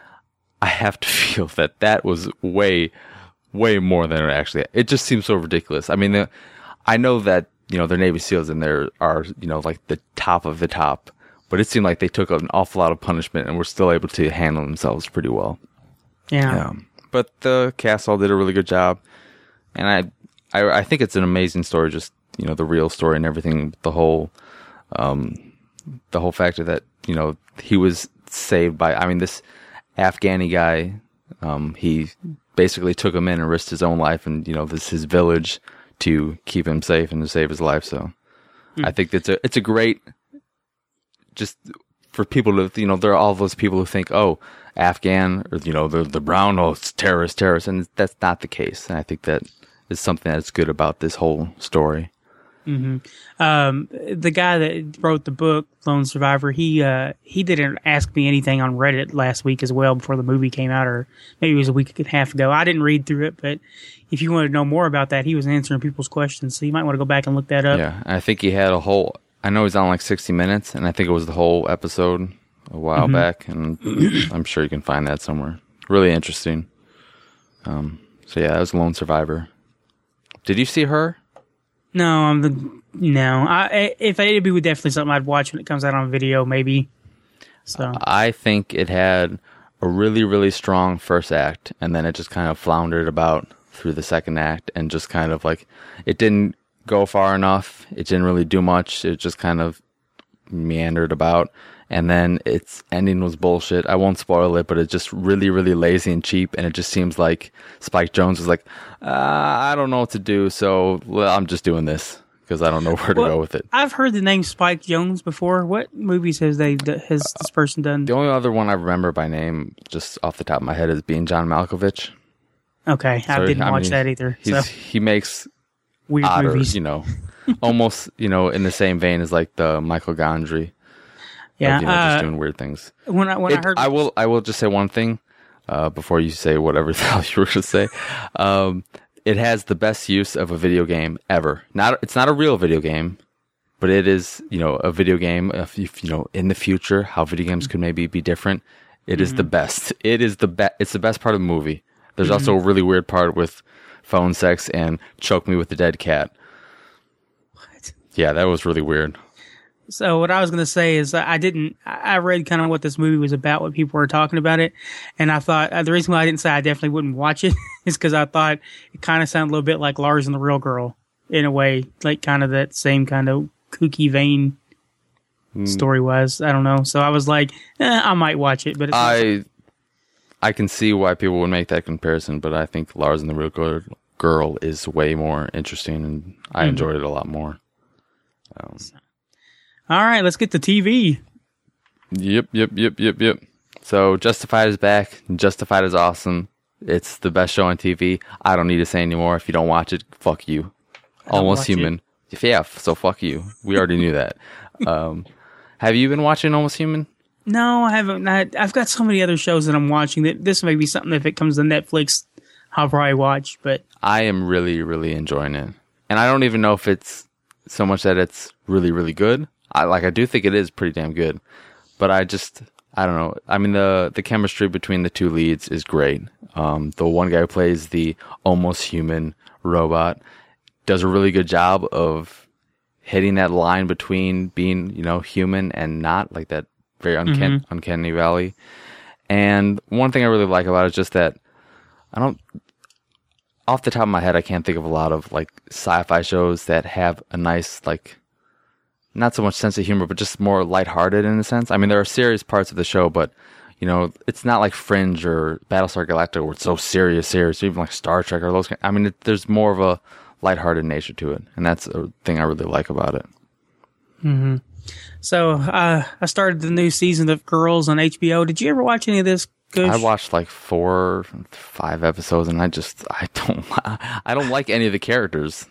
I have to feel that that was way, way more than it actually. It just seems so ridiculous. I mean, the, I know that you know they're Navy SEALs and they're are you know like the top of the top, but it seemed like they took an awful lot of punishment and were still able to handle themselves pretty well. Yeah. yeah. But the cast all did a really good job, and I, I, I think it's an amazing story. Just you know the real story and everything. The whole, um, the whole factor that you know he was saved by. I mean this. Afghani guy, um, he basically took him in and risked his own life and, you know, this his village to keep him safe and to save his life. So mm. I think it's a, it's a great, just for people to, you know, there are all those people who think, oh, Afghan or, you know, the, the brown, oh, it's terrorist, terrorist. And that's not the case. And I think that is something that's good about this whole story. Mm-hmm. Um, the guy that wrote the book, Lone Survivor, he uh, he didn't ask me anything on Reddit last week as well before the movie came out, or maybe it was a week and a half ago. I didn't read through it, but if you want to know more about that, he was answering people's questions, so you might want to go back and look that up. Yeah, I think he had a whole, I know he's on like sixty minutes, and I think it was the whole episode a while mm-hmm. back, and I'm sure you can find that somewhere. Really interesting. Um, so yeah, that was Lone Survivor. Did you see Her? No, I'm the no. I if it'd be definitely something I'd watch when it comes out on video, maybe. So I think it had a really really strong first act, and then it just kind of floundered about through the second act, and just kind of like it didn't go far enough. It didn't really do much. It just kind of meandered about, and then its ending was bullshit. I won't spoil it, but it's just really really lazy and cheap, and it just seems like Spike Jonze was like, uh, I don't know what to do, so well, I'm just doing this because I don't know where to well, go with it. I've heard the name Spike Jonze before. What movies has they has this person done? The only other one I remember by name, just off the top of my head, is Being John Malkovich. Okay, so, I didn't I watch mean, that either. So. He makes weird odder, movies, you know, almost you know in the same vein as like the Michael Gondry. Yeah, of, you know, uh, just doing weird things. When I when it, I heard, I will I will just say one thing uh, before you say whatever the hell you were going to say. Um, it has the best use of a video game ever. Not it's not a real video game, but it is you know a video game. If, if you know in the future how video games could maybe be different, it mm-hmm. is the best. It is the best. It's the best part of the movie. There's mm-hmm. also a really weird part with phone sex and choke me with the dead cat. What? Yeah, that was really weird. So what I was going to say is I didn't, I read kind of what this movie was about, what people were talking about it. And I thought uh, the reason why I didn't say I definitely wouldn't watch it is because I thought it kind of sounded a little bit like Lars and the Real Girl in a way, like kind of that same kind of kooky vein mm. story was. I don't know. So I was like, eh, I might watch it, but it's I, I can see why people would make that comparison, but I think Lars and the Real Girl, girl is way more interesting and I mm-hmm. enjoyed it a lot more. Um, so. All right, let's get to T V. Yep, yep, yep, yep, yep. So Justified is back. Justified is awesome. It's the best show on T V. I don't need to say anymore. If you don't watch it, fuck you. Almost Human. It. Yeah, so fuck you. We already knew that. Um, have you been watching Almost Human? No, I haven't. I, I've got so many other shows that I'm watching that this may be something if it comes to Netflix, I'll probably watch. But I am really, really enjoying it, and I don't even know if it's so much that it's really, really good. I like. I do think it is pretty damn good, but I just, I don't know. I mean, the the chemistry between the two leads is great. Um, the one guy who plays the almost human robot does a really good job of hitting that line between being, you know, human and not, like that very uncanny, mm-hmm. uncanny valley. And one thing I really like about it is just that I don't, off the top of my head, I can't think of a lot of like sci-fi shows that have a nice, like, not so much sense of humor, but just more lighthearted in a sense. I mean, there are serious parts of the show, but you know, it's not like Fringe or Battlestar Galactica where it's so serious, serious, or even like Star Trek or those kind. I mean, it, there's more of a lighthearted nature to it, and that's a thing I really like about it. Mm-hmm. So uh, I started the new season of Girls on H B O. Did you ever watch any of this? Kush? I watched like four, five episodes, and I just I don't I don't like any of the characters.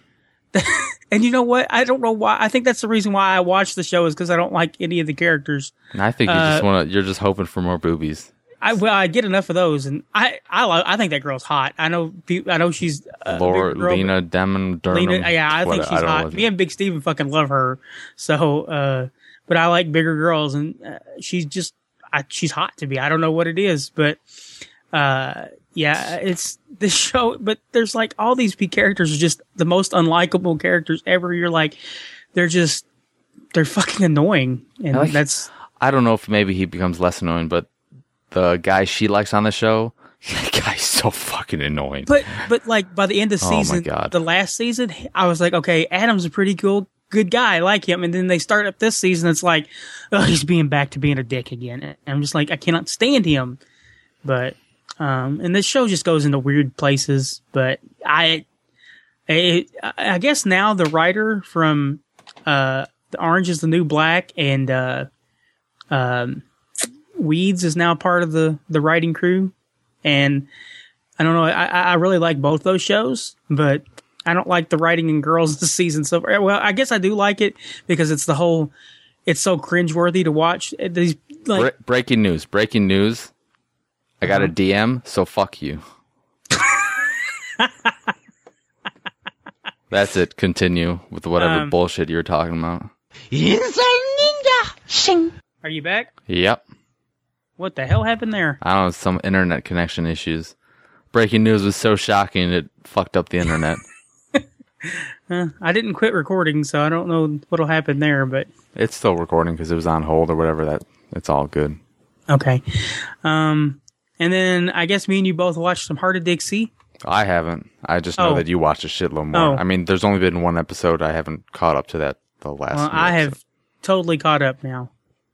And you know what? I don't know why. I think that's the reason why I watch the show is because I don't like any of the characters. And I think you uh, just want to. You're just hoping for more boobies. I well, I get enough of those, and I I love, I think that girl's hot. I know I know she's uh, Laura girl, Lena Demon Durham. Lena, yeah, I think she's I hot. Me and Big Steven fucking love her. So, uh, but I like bigger girls, and uh, she's just I, she's hot to me. I don't know what it is, but uh, yeah, it's this show. But there's like all these P characters are just the most unlikable characters ever. You're like, they're just they're fucking annoying, and I like, that's I don't know if maybe he becomes less annoying, but the guy she likes on the show, that guy's so fucking annoying. But but like by the end of the season, oh my God. the last season, I was like, okay, Adam's a pretty cool, good guy. I like him. And then they start up this season, it's like, oh, he's being back to being a dick again. And I'm just like, I cannot stand him. But um, and this show just goes into weird places. But I, it, I guess now the writer from uh, the Orange is the New Black and uh, um. Weeds is now part of the, the writing crew. And I don't know, I, I really like both those shows, but I don't like the writing in Girls this season so far. Well, I guess I do like it because it's the whole, it's so cringeworthy to watch. These like Bre- breaking news, breaking news. I got uh-huh. a D M, so fuck you. That's it. Continue with whatever um, bullshit you were talking about. Are you back? Yep. What the hell happened there? I don't know, some internet connection issues. Breaking news was so shocking it fucked up the internet. uh, I didn't quit recording, so I don't know what'll happen there, but it's still recording because it was on hold or whatever. That it's all good. Okay. Um, and then I guess me and you both watched some Heart of Dixie. I haven't. I just know oh. that you watched a shitload more. Oh. I mean, there's only been one episode. I haven't caught up to that. The last. Well, I episode. have totally caught up now.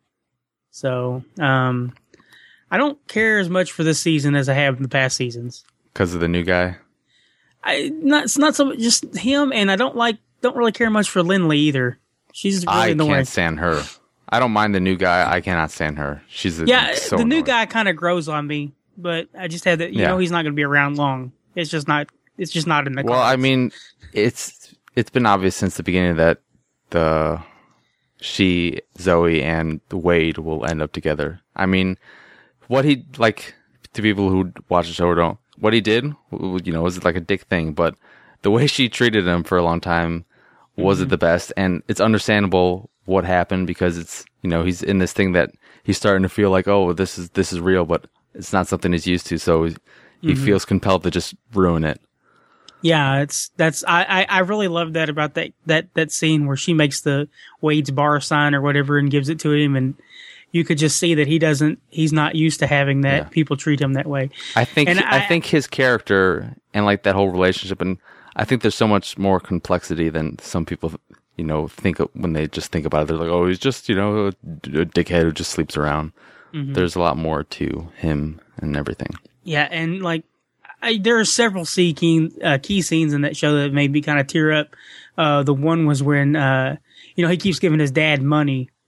So, um. I don't care as much for this season as I have in the past seasons. Because of the new guy? I not it's not so just him, and I don't like don't really care much for Lindley either. She's really I annoying. can't stand her. I don't mind the new guy. I cannot stand her. She's a, yeah. So the annoying. new guy kind of grows on me, but I just had that. You yeah. know, he's not going to be around long. It's just not. It's just not in the. Well, cards. I mean, it's it's been obvious since the beginning that the she Zoe and Wade will end up together. I mean. What he, like, to people who watch the show or don't, what he did, you know, was like a dick thing, but the way she treated him for a long time wasn't mm-hmm. the best, and it's understandable what happened because it's, you know, he's in this thing that he's starting to feel like, oh, this is this is real, but it's not something he's used to, so he mm-hmm. feels compelled to just ruin it. Yeah, it's that's I, I, I really love that about that, that that scene where she makes the Wade's bar sign or whatever and gives it to him, and you could just see that he doesn't, he's not used to having that. Yeah. People treat him that way. I think, and I, I think his character and like that whole relationship, and I think there's so much more complexity than some people, you know, think of when they just think about it. They're like, oh, he's just, you know, a, a dickhead who just sleeps around. Mm-hmm. There's a lot more to him and everything. Yeah. And like, I, there are several key, key, uh, key scenes in that show that made me kind of tear up. Uh, the one was when, uh, you know, he keeps giving his dad money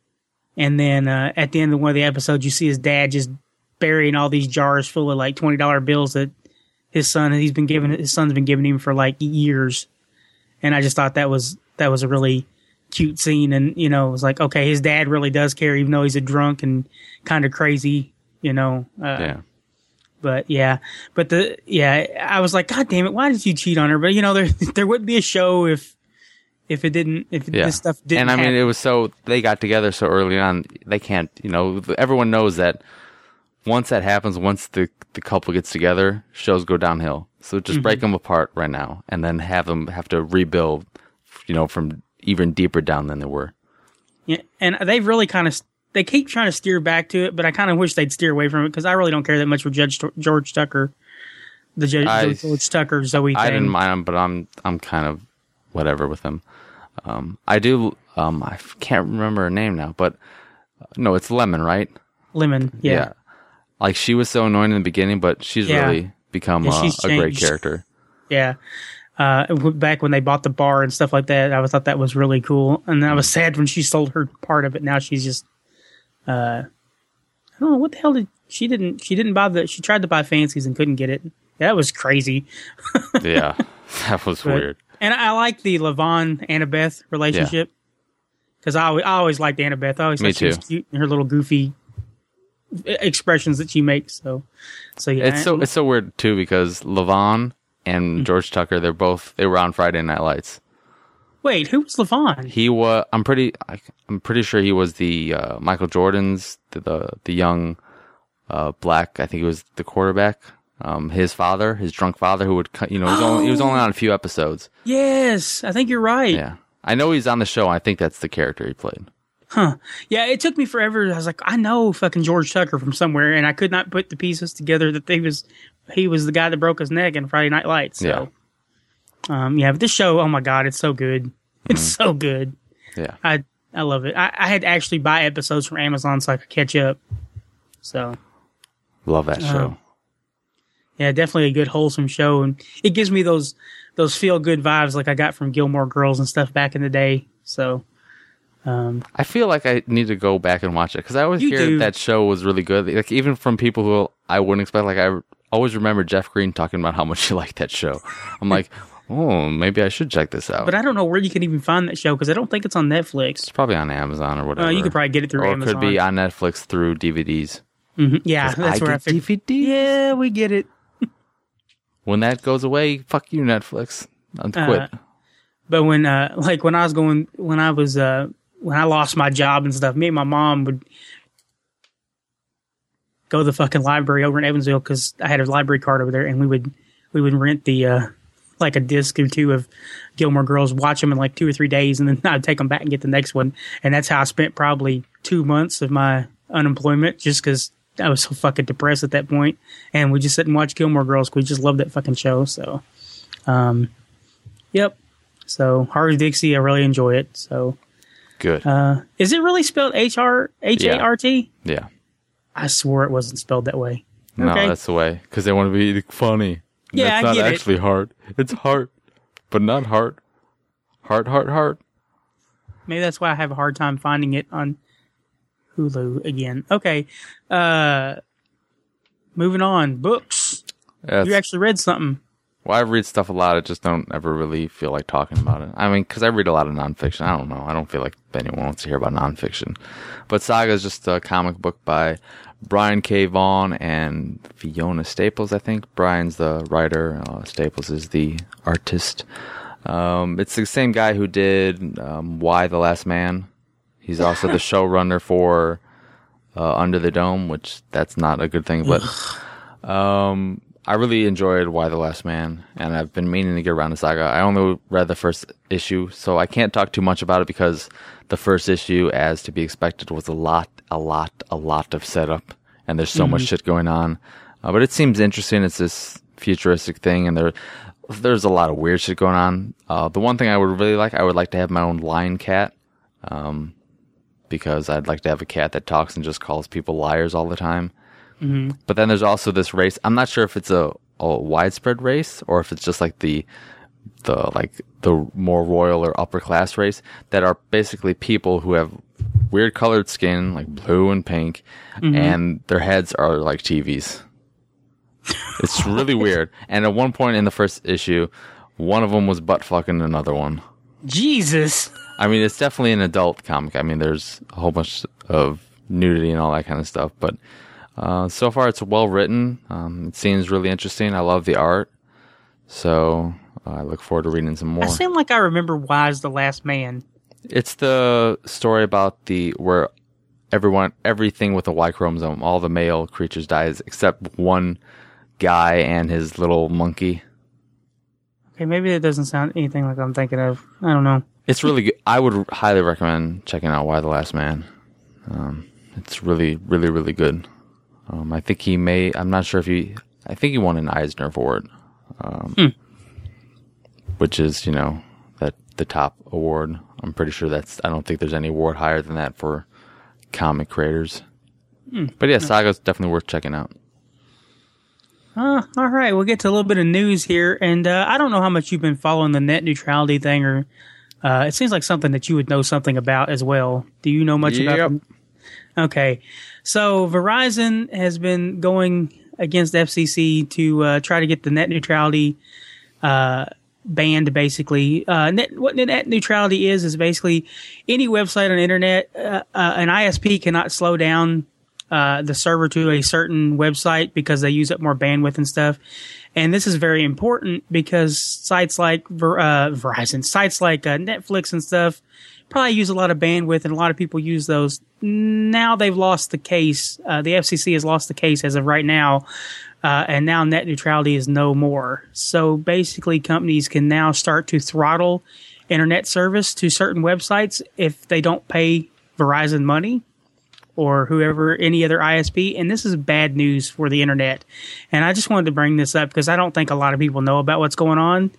And then uh, at the end of one of the episodes, you see his dad just burying all these jars full of like twenty dollar bills that his son he's been giving his son's been giving him for like years. And I just thought that was that was a really cute scene. And you know, it was like, okay, his dad really does care, even though he's a drunk and kind of crazy. You know. Uh, yeah. But yeah, but the yeah, I was like, God damn it, why did you cheat on her? But you know, there there wouldn't be a show if if it didn't if yeah. this stuff didn't. And I happen. mean, it was so they got together so early on. They can't, you know, everyone knows that once that happens, once the the couple gets together, shows go downhill. So just mm-hmm. break them apart right now, and then have them have to rebuild, you know, from even deeper down than they were. Yeah, and they've really kind of. They keep trying to steer back to it, but I kind of wish they'd steer away from it because I really don't care that much for Judge George Tucker, the Judge I, George Tucker Zoe thing. I didn't mind him, but I'm I'm kind of whatever with him. Um, I do. Um, I can't remember her name now, but uh, no, it's Lemon, right? Lemon, yeah. yeah. Like she was so annoying in the beginning, but she's yeah. really become yeah, uh, a great character. Yeah. Uh, back when they bought the bar and stuff like that, I thought that was really cool, and I was sad when she sold her part of it. Now she's just. Uh, I don't know what the hell did she didn't she didn't buy the she tried to buy Fancies and couldn't get it. That was crazy. Yeah, that was but, weird. And I like the Levon Annabeth relationship because yeah. I, always, I always liked Annabeth. I always Me thought she was cute and her little goofy expressions that she makes. So, so yeah, it's so it's so weird too because Levon and mm-hmm. George Tucker they're both they were on Friday Night Lights. Wait, who was Levon? He was. I'm pretty. I'm pretty sure he was the uh, Michael Jordan's the the, the young uh, black. I think he was the quarterback. Um, his father, his drunk father, who would you know he was, oh. only, he was only on a few episodes. Yes, I think you're right. Yeah, I know he's on the show. I think that's the character he played. Huh? Yeah, it took me forever. I was like, I know fucking George Tucker from somewhere, and I could not put the pieces together that he was he was the guy that broke his neck in Friday Night Lights. So. Yeah. Um, yeah, but this show, oh my God, it's so good. It's mm. so good. Yeah. I I love it. I, I had to actually buy episodes from Amazon so I could catch up. So. Love that show. Um, yeah, definitely a good, wholesome show. And it gives me those those feel-good vibes like I got from Gilmore Girls and stuff back in the day. So. Um, I feel like I need to go back and watch it because I always hear do. that show was really good. Like even from people who I wouldn't expect. Like I always remember Jeff Green talking about how much he liked that show. I'm like, oh, maybe I should check this out. But I don't know where you can even find that show because I don't think it's on Netflix. It's probably on Amazon or whatever. Uh, you could probably get it through or Amazon. Or it could be on Netflix through D V Ds. Mm-hmm. Yeah, that's I where I figured. D V Ds. Yeah, we get it. When that goes away, fuck you, Netflix. I'll quit. Uh, but when, uh, like, when I was going, when I was, uh, when I lost my job and stuff, me and my mom would go to the fucking library over in Evansville because I had a library card over there, and we would we would rent the uh, like a disc or two of Gilmore Girls, watch them in like two or three days, and then I'd take them back and get the next one. And that's how I spent probably two months of my unemployment, just because I was so fucking depressed at that point. And we just sit and watch Gilmore Girls. We just loved that fucking show. So, um, yep. So Heart of Dixie, I really enjoy it. So. Good. Uh, is it really spelled H R H A R T? Yeah. I swore it wasn't spelled that way. No, okay. that's the way. Because they want to be funny. Yeah, that's I not get actually it. heart. It's heart, but not heart. Heart, heart, heart. Maybe that's why I have a hard time finding it on Hulu again. Okay. Uh, moving on. Books. Yes. You actually read something. Well, I read stuff a lot. I just don't ever really feel like talking about it. I mean, because I read a lot of nonfiction. I don't know. I don't feel like anyone wants to hear about nonfiction. But Saga is just a comic book by Brian K. Vaughan and Fiona Staples, I think. Brian's the writer. Uh, Staples is the artist. Um, it's the same guy who did um, Why the Last Man. He's also the showrunner for uh, Under the Dome, which that's not a good thing. But... Um, I really enjoyed Why the Last Man, and I've been meaning to get around to Saga. I only read the first issue, so I can't talk too much about it because the first issue, as to be expected, was a lot, a lot, a lot of setup, and there's so mm-hmm. much shit going on. Uh, but it seems interesting. It's this futuristic thing, and there, there's a lot of weird shit going on. Uh, the one thing I would really like, I would like to have my own lion cat, um, because I'd like to have a cat that talks and just calls people liars all the time. Mm-hmm. But then there's also this race. I'm not sure if it's a, a widespread race or if it's just like the the like the more royal or upper class race that are basically people who have weird colored skin, like blue and pink, mm-hmm. and their heads are like T Vs. It's really weird. And at one point in the first issue, one of them was butt fucking another one. Jesus. I mean, it's definitely an adult comic. I mean, there's a whole bunch of nudity and all that kind of stuff, but uh, so far it's well written. Um, it seems really interesting. I love the art, so uh, I look forward to reading some more. I seem like I remember Wise the Last Man. It's the story about the where everyone, everything with the Y chromosome, all the male creatures dies except one guy and his little monkey. Okay, maybe that doesn't sound anything like I'm thinking of. I don't know. It's really good. I would highly recommend checking out Y the Last Man. Um, it's really, really, really good. Um, I think he may, I'm not sure if he, I think he won an Eisner for it. Um, hmm. Which is, you know, that the top award. I'm pretty sure that's, I don't think there's any award higher than that for comic creators. Hmm. But yeah, Saga's definitely worth checking out. Uh, all right, we'll get to a little bit of news here. And uh, I don't know how much you've been following the net neutrality thing, or uh, it seems like something that you would know something about as well. Do you know much yep. about them? Okay. So Verizon has been going against F C C to uh, try to get the net neutrality uh, banned, basically. Uh, net, what net neutrality is, is basically any website on the internet, uh, uh, an I S P cannot slow down uh, the server to a certain website because they use up more bandwidth and stuff. And this is very important because sites like Ver, uh, Verizon, sites like uh, Netflix and stuff probably use a lot of bandwidth, and a lot of people use those. Now they've lost the case. Uh, the F C C has lost the case as of right now, uh, and now net neutrality is no more. So basically, companies can now start to throttle internet service to certain websites if they don't pay Verizon money or whoever, any other I S P. And this is bad news for the internet. And I just wanted to bring this up because I don't think a lot of people know about what's going on.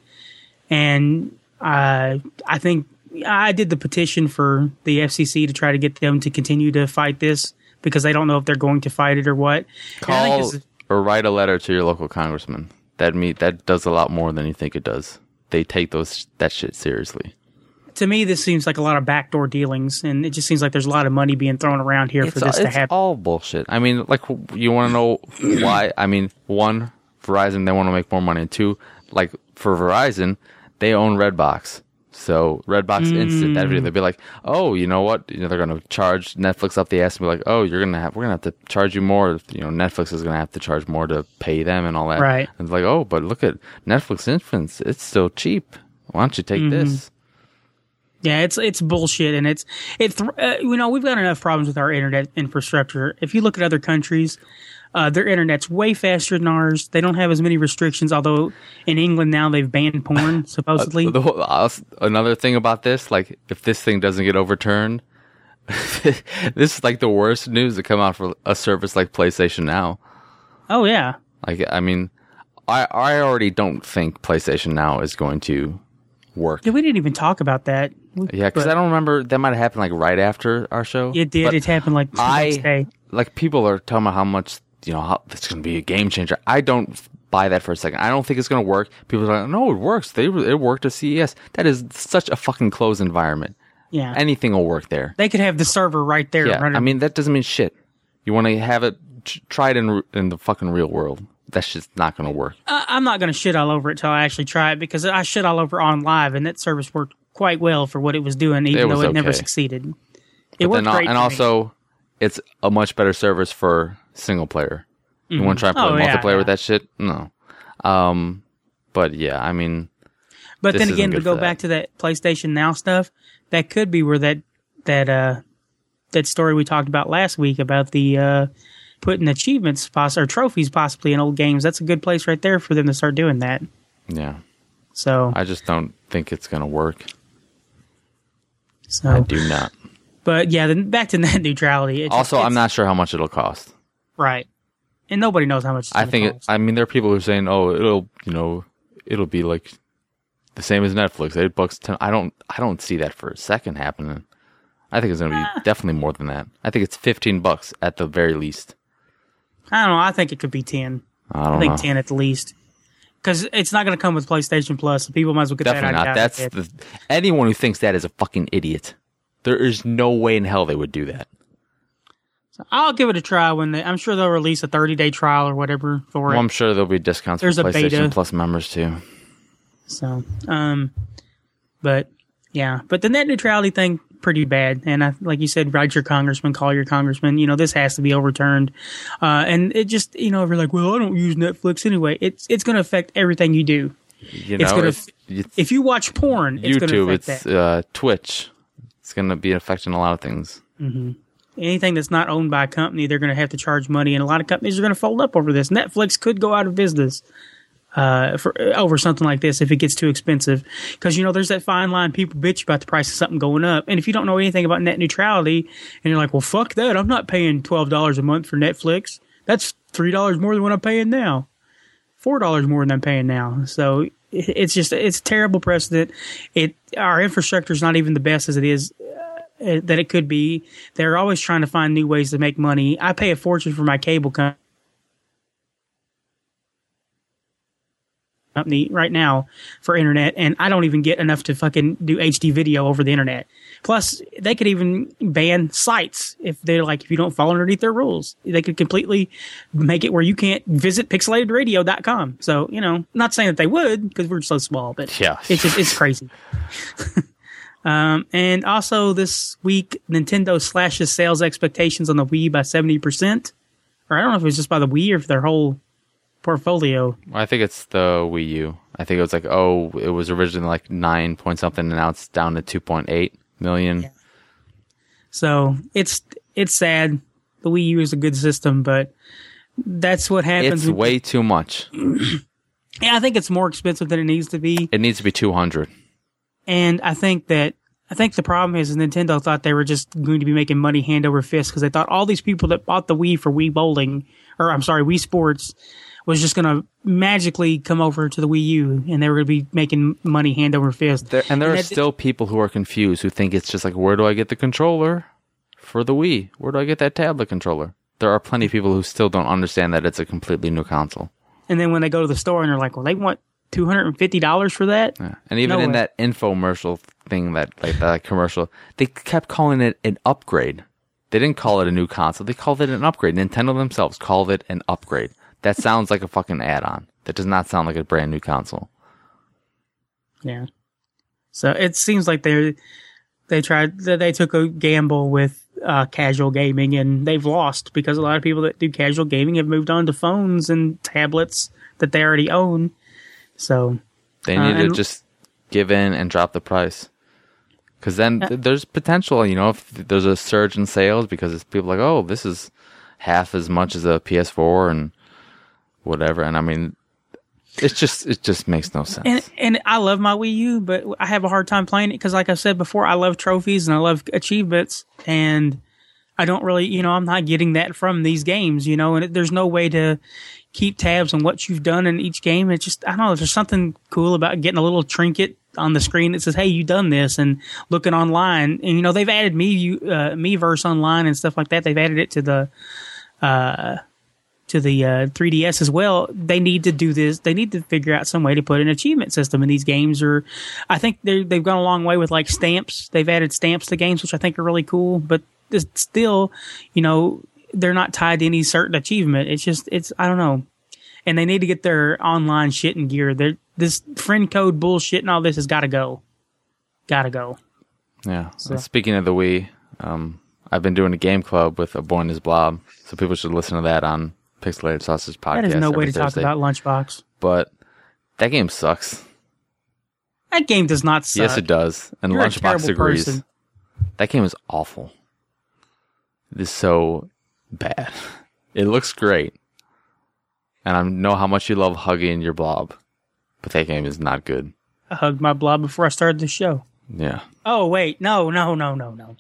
And uh, I think I did the petition for the F C C to try to get them to continue to fight this because they don't know if they're going to fight it or what. Call or write a letter to your local congressman. That me that does a lot more than you think it does. They take those that shit seriously. To me, this seems like a lot of backdoor dealings, and it just seems like there's a lot of money being thrown around here it's for this all, to happen. It's all bullshit. I mean, like, you want to know why? I mean, one, Verizon, they want to make more money. And two, like, for Verizon, they own Redbox. So Redbox mm. Instant, that video, they'd be like, oh, you know what? You know, they're going to charge Netflix up the ass and be like, oh, you're going to have, we're going to have to charge you more. You know, Netflix is going to have to charge more to pay them and all that. Right. And it's like, oh, but look at Netflix Instant. It's still cheap. Why don't you take mm-hmm. this? Yeah, it's it's bullshit, and it's it. Uh, you know, we've got enough problems with our internet infrastructure. If you look at other countries, uh, their internet's way faster than ours. They don't have as many restrictions. Although in England now they've banned porn supposedly. Uh, the whole, uh, another thing about this, like if this thing doesn't get overturned, this is like the worst news to come out for a service like PlayStation Now. Oh yeah. Like I mean, I I already don't think PlayStation Now is going to work. Yeah, we didn't even talk about that. Yeah, because I don't remember. That might have happened like right after our show. It did. But it happened like the I, next day. Like people are talking about how much, you know, how it's going to be a game changer. I don't buy that for a second. I don't think it's going to work. People are like, no, it works. They it worked at C E S. That is such a fucking closed environment. Yeah, anything will work there. They could have the server right there. Yeah, running. I mean that doesn't mean shit. You want to have it, try it in in the fucking real world. That's just not going to work. Uh, I'm not going to shit all over it till I actually try it because I shit all over On Live, and that service worked quite well for what it was doing, even it though it okay. never succeeded. It but worked then, great. And also, me. It's a much better service for single player. Mm-hmm. You want to try and play oh, multiplayer yeah, yeah. with that shit? No. Um, but yeah, I mean. But then again, to go back to that PlayStation Now stuff, that could be where that that uh that story we talked about last week about the uh, putting achievements poss- or trophies possibly in old games. That's a good place right there for them to start doing that. Yeah. So I just don't think it's going to work. So I do not. But yeah, then back to net neutrality. It's, also, it's, I'm not sure how much it'll cost. Right. And nobody knows how much it's I think cost. It, I mean, there are people who are saying, "Oh, it'll, you know, it'll be like the same as Netflix, eight bucks." ten. I don't, I don't see that for a second happening. I think it's going to be ah. definitely more than that. I think it's fifteen bucks at the very least. I don't know. I think it could be ten. I don't I think know. ten at the least. Because it's not going to come with PlayStation Plus, so people might as well get definitely that out. Definitely not. That's the, anyone who thinks that is a fucking idiot. There is no way in hell they would do that. So I'll give it a try when they. I'm sure they'll release a thirty day trial or whatever for well, it. I'm sure there'll be discounts There's for a PlayStation beta. Plus members too. So, um, but yeah, but the net neutrality thing, pretty bad. And I, like you said, write your congressman, call your congressman. You know, this has to be overturned. Uh, and it just, you know, if you're like, well, I don't use Netflix anyway. It's it's going to affect everything you do. You know, it's gonna, it's, it's, if you watch porn, it's going to YouTube, affect it's that. uh, Twitch. It's going to be affecting a lot of things. Mm-hmm. Anything that's not owned by a company, they're going to have to charge money, and a lot of companies are going to fold up over this. Netflix could go out of business uh, for over something like this if it gets too expensive. Because, you know, there's that fine line. People bitch about the price of something going up. And if you don't know anything about net neutrality, and you're like, well, fuck that. I'm not paying twelve dollars a month for Netflix. That's three dollars more than what I'm paying now. four dollars more than I'm paying now. So it's just, it's a terrible precedent. It, our infrastructure is not even the best as it is. Uh, that it could be. They're always trying to find new ways to make money. I pay a fortune for my cable company right now for internet, and I don't even get enough to fucking do H D video over the internet. Plus, they could even ban sites if they're like, if you don't fall underneath their rules. They could completely make it where you can't visit pixelated radio dot com. So, you know, not saying that they would because we're so small, but yeah. it's just, it's crazy. Um, and also this week, Nintendo slashes sales expectations on the Wii by seventy percent. Or I don't know if it was just by the Wii or if their whole portfolio. I think it's the Wii U. I think it was like, oh, it was originally like nine point something, and now it's down to two point eight million. Yeah. So it's it's sad. The Wii U is a good system, but that's what happens. It's way too much. Yeah, I think it's more expensive than it needs to be. It needs to be two hundred. And I think that I think the problem is Nintendo thought they were just going to be making money hand over fist because they thought all these people that bought the Wii for Wii Bowling, or I'm sorry, Wii Sports, was just going to magically come over to the Wii U and they were going to be making money hand over fist. There, and there and are that, still people who are confused who think it's just like, where do I get the controller for the Wii? Where do I get that tablet controller? There are plenty of people who still don't understand that it's a completely new console. And then when they go to the store and they're like, well, they want two hundred fifty dollars for that? Yeah. And even no in way. that infomercial thing, that like that commercial, they kept calling it an upgrade. They didn't call it a new console. They called it an upgrade. Nintendo themselves called it an upgrade. That sounds like a fucking add-on. That does not sound like a brand new console. Yeah. So it seems like they they tried they took a gamble with uh, casual gaming and they've lost because a lot of people that do casual gaming have moved on to phones and tablets that they already own. So they need uh, to just give in and drop the price. Because then th- there's potential, you know, if there's a surge in sales because it's people like, oh, this is half as much as a P S four and whatever. And I mean, it's just it just makes no sense. And and I love my Wii U, but I have a hard time playing it because, like I said before, I love trophies and I love achievements, and I don't really, you know, I'm not getting that from these games, you know, and it, there's no way to keep tabs on what you've done in each game. It's just, I don't know, there's something cool about getting a little trinket on the screen that says, hey, you done this, and looking online. And, you know, they've added me, you, uh, Miiverse online and stuff like that. They've added it to the, uh, to the, uh, three D S as well. They need to do this. They need to figure out some way to put an achievement system in these games, or I think they they've gone a long way with like stamps. They've added stamps to games, which I think are really cool, but it's still, you know, they're not tied to any certain achievement. It's just, it's, I don't know. And they need to get their online shit in gear. They're, this friend code bullshit and all this has got to go. Got to go. Yeah. So. Speaking of the Wii, um, I've been doing a game club with A Boy and His Blob, so people should listen to that on Pixelated Sausage Podcast. That is no way every to Thursday. talk about Lunchbox. But that game sucks. That game does not suck. Yes, it does. And You're a Lunchbox terrible agrees. person. That game is awful. It is so bad. It looks great. And I know how much you love hugging your blob. But that game is not good. I hugged my blob before I started the show. Yeah. Oh, wait. No, no, no, no, no.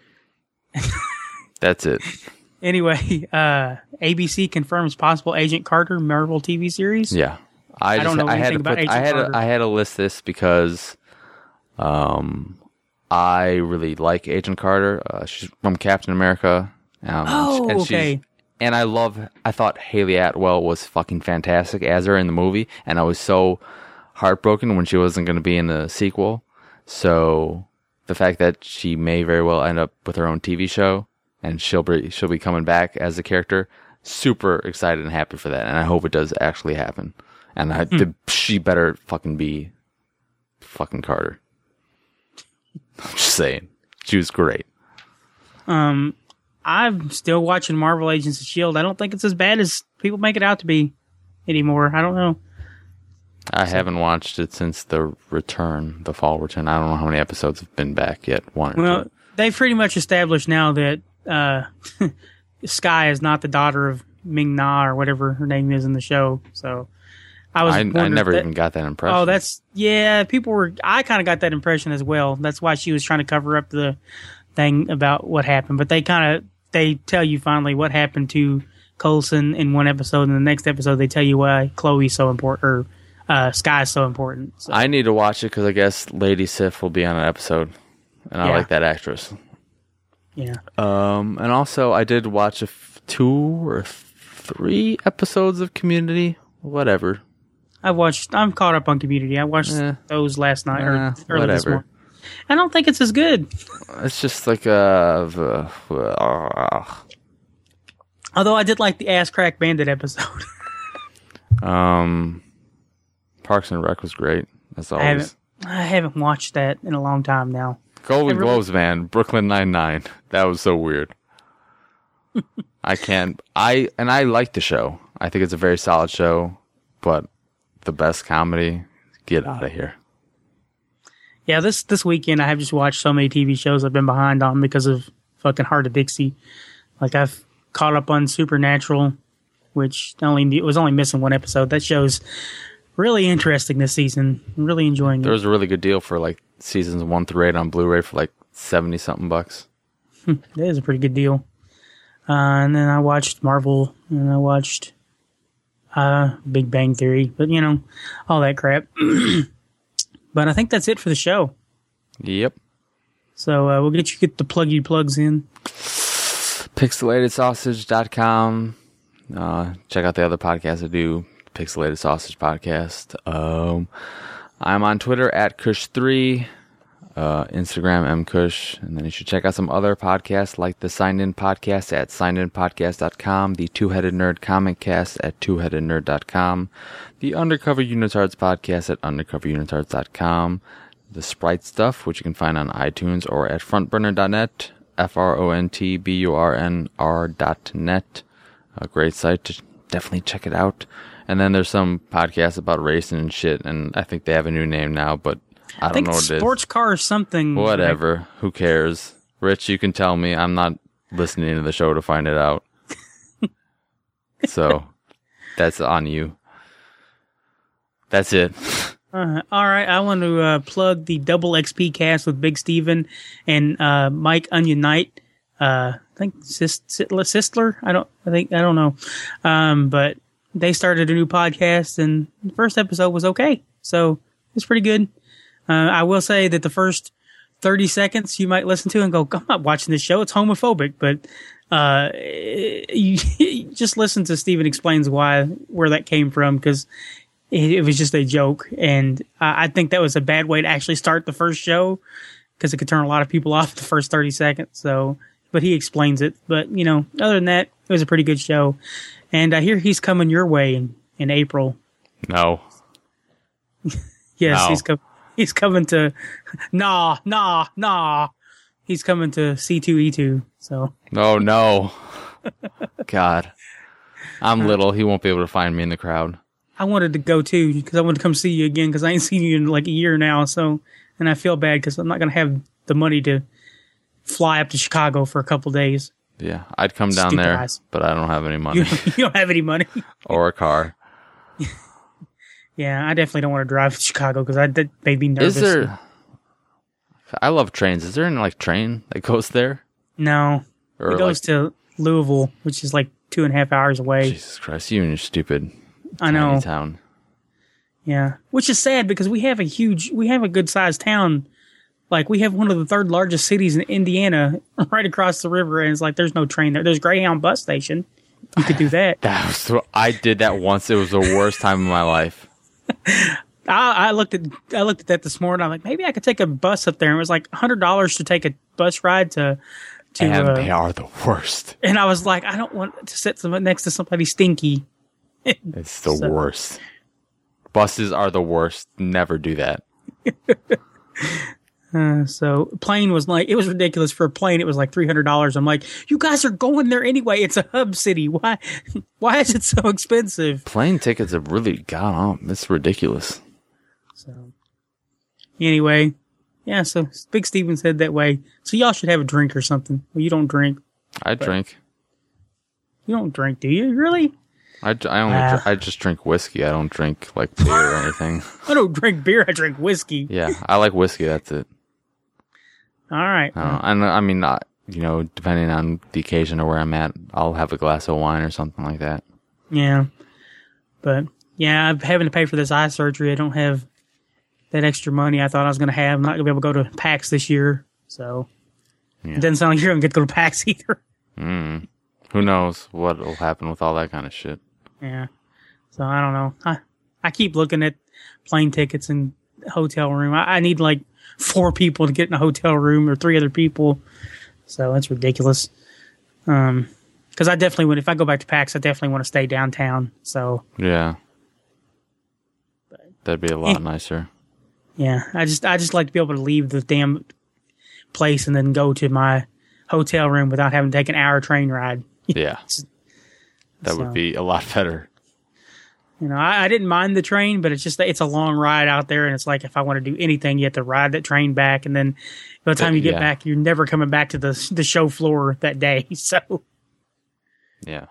That's it. Anyway, uh, A B C confirms possible Agent Carter Marvel T V series. Yeah. I, just, don't know I had anything to about put, Agent I had Carter. to, I had to list this because um I really like Agent Carter. Uh, she's from Captain America. Um, Oh, and she's- okay. And I love, I thought Haley Atwell was fucking fantastic as her in the movie. And I was so heartbroken when she wasn't going to be in the sequel. So the fact that she may very well end up with her own T V show, and she'll be she'll be coming back as a character. Super excited and happy for that, and I hope it does actually happen. And I, the, she better fucking be fucking Carter. I'm just saying, she was great. Um, I'm still watching Marvel Agents of S H I E L D. I don't think it's as bad as people make it out to be anymore. I don't know. I so. haven't watched it since the return, the fall return. I don't know how many episodes have been back yet. One or well, two. They've pretty much established now that uh, Sky is not the daughter of Ming Na or whatever her name is in the show. So I was. I, I never that, even got that impression. Oh, that's yeah. People were. I kind of got that impression as well. That's why she was trying to cover up the thing about what happened. But they kind of they tell you finally what happened to Coulson in one episode, and the next episode they tell you why Chloe's so important or uh, Sky's so important. So. I need to watch it because I guess Lady Sif will be on an episode, and I yeah. like that actress. Yeah. Um, and also I did watch a f- two or three episodes of Community. Whatever. I watched. I'm caught up on Community. I watched eh, those last night or eh, early whatever. this morning. I don't think it's as good. It's just like a. Uh, uh, Although I did like the Ass Crack Bandit episode. um, Parks and Rec was great as always. I haven't, I haven't watched that in a long time now. Golden really, Globes, man. Brooklyn Nine-Nine. That was so weird. I can't. I and I like the show. I think it's a very solid show, but the best comedy. Get out of here. Yeah, this this weekend I have just watched so many T V shows I've been behind on because of fucking Heart of Dixie. Like I've caught up on Supernatural, which only it was only missing one episode. That show's really interesting this season. I'm really enjoying it. There was a really good deal for like seasons one through eight on Blu-ray for like seventy something bucks. That is a pretty good deal. Uh, and then I watched Marvel, and I watched uh, Big Bang Theory, but you know, all that crap. But I think that's it for the show. Yep. So uh, we'll get you get the pluggy plugs in. pixelated sausage dot com. Uh, check out the other podcasts I do. Pixelated Sausage Podcast. Um, I'm on Twitter at Kush three. Uh, Instagram, mkush. And then you should check out some other podcasts like the Signed In Podcast at signed in podcast dot com, the Two-Headed Nerd Comic Cast at two headed nerd dot com, the Undercover Unitards Podcast at undercover unitards dot com, the Sprite Stuff, which you can find on iTunes or at front burner dot net, F R O N T B U R N R dot net. A great site. To definitely check it out. And then there's some podcasts about racing and shit, and I think they have a new name now, but I don't I think know what it is. Sports car or something. Whatever. Like, who cares? Rich, you can tell me. I'm not listening to the show to find it out. So, that's on you. That's it. Uh, all right. I want to uh, plug the Double X P cast with Big Steven and uh, Mike Onion Knight. Uh, I think Sistler. I don't. I think I don't know. Um, but they started a new podcast, and the first episode was okay. So it's pretty good. Uh, I will say that the first thirty seconds you might listen to and go, I'm not watching this show. It's homophobic. But uh, you, you just listen to Steven explains why, where that came from, because it, it was just a joke. And I, I think that was a bad way to actually start the first show, because it could turn a lot of people off the first thirty seconds. So, but he explains it. But, you know, other than that, it was a pretty good show. And I hear he's coming your way in, in April. No. Yes, no. he's coming. He's coming to, nah, nah, nah. He's coming to C two E two. So. Oh, no. God. I'm little. He won't be able to find me in the crowd. I wanted to go too, because I wanted to come see you again, because I ain't seen you in like a year now. So, and I feel bad because I'm not going to have the money to fly up to Chicago for a couple days. Yeah, I'd come down Stupid there, eyes. but I don't have any money. You, you don't have any money. Or a car. Yeah, I definitely don't want to drive to Chicago because that made me nervous. Is there? I love trains. Is there any like train that goes there? No, or it goes like, to Louisville, which is like two and a half hours away. Jesus Christ, you and your stupid. I know. Tiny town. Yeah, which is sad because we have a huge, we have a good sized town. Like we have one of the third largest cities in Indiana, right across the river, and it's like there's no train there. There's Greyhound bus station. You could do that. That was. I did that once. It was the worst time of my life. I, I looked at I looked at that this morning. I'm like, maybe I could take a bus up there. And it was like a hundred dollars to take a bus ride to. to and uh, they are the worst. And I was like, I don't want to sit some, next to somebody stinky. It's the so. worst. Buses are the worst. Never do that. uh, so plane was like, it was ridiculous for a plane. It was like three hundred dollars. I'm like, you guys are going there anyway. It's a hub city. Why, why is it so expensive? Plane tickets have really gone up. It's ridiculous. So anyway, yeah. So Big Steven said that way. So y'all should have a drink or something. Well, you don't drink. I drink. You don't drink, do you? Really? I, I only Uh, dr- I just drink whiskey. I don't drink like beer or anything. I don't drink beer. I drink whiskey. Yeah, I like whiskey. That's it. All right. I don't know. And I mean, not, you know, depending on the occasion or where I'm at, I'll have a glass of wine or something like that. Yeah. But yeah, I'm having to pay for this eye surgery. I don't have that extra money I thought I was going to have. I'm not going to be able to go to PAX this year. So Yeah. it doesn't sound like you're going to get to go to PAX either. Mm. Who knows what will happen with all that kind of shit. Yeah. So I don't know. I, I keep looking at plane tickets and hotel room. I, I need like four people to get in a hotel room or three other people. So that's ridiculous. Um, cause I definitely would, if I go back to PAX, I definitely want to stay downtown. So Yeah. That'd be a lot Eh. nicer. yeah, I just, I just like to be able to leave the damn place and then go to my hotel room without having to take an hour train ride. Yeah. That So. would be a lot better. You know, I, I didn't mind the train, but it's just that it's a long ride out there, and it's like if I want to do anything, you have to ride that train back, and then by the time you get Yeah. back, you're never coming back to the the show floor that day. So Yeah.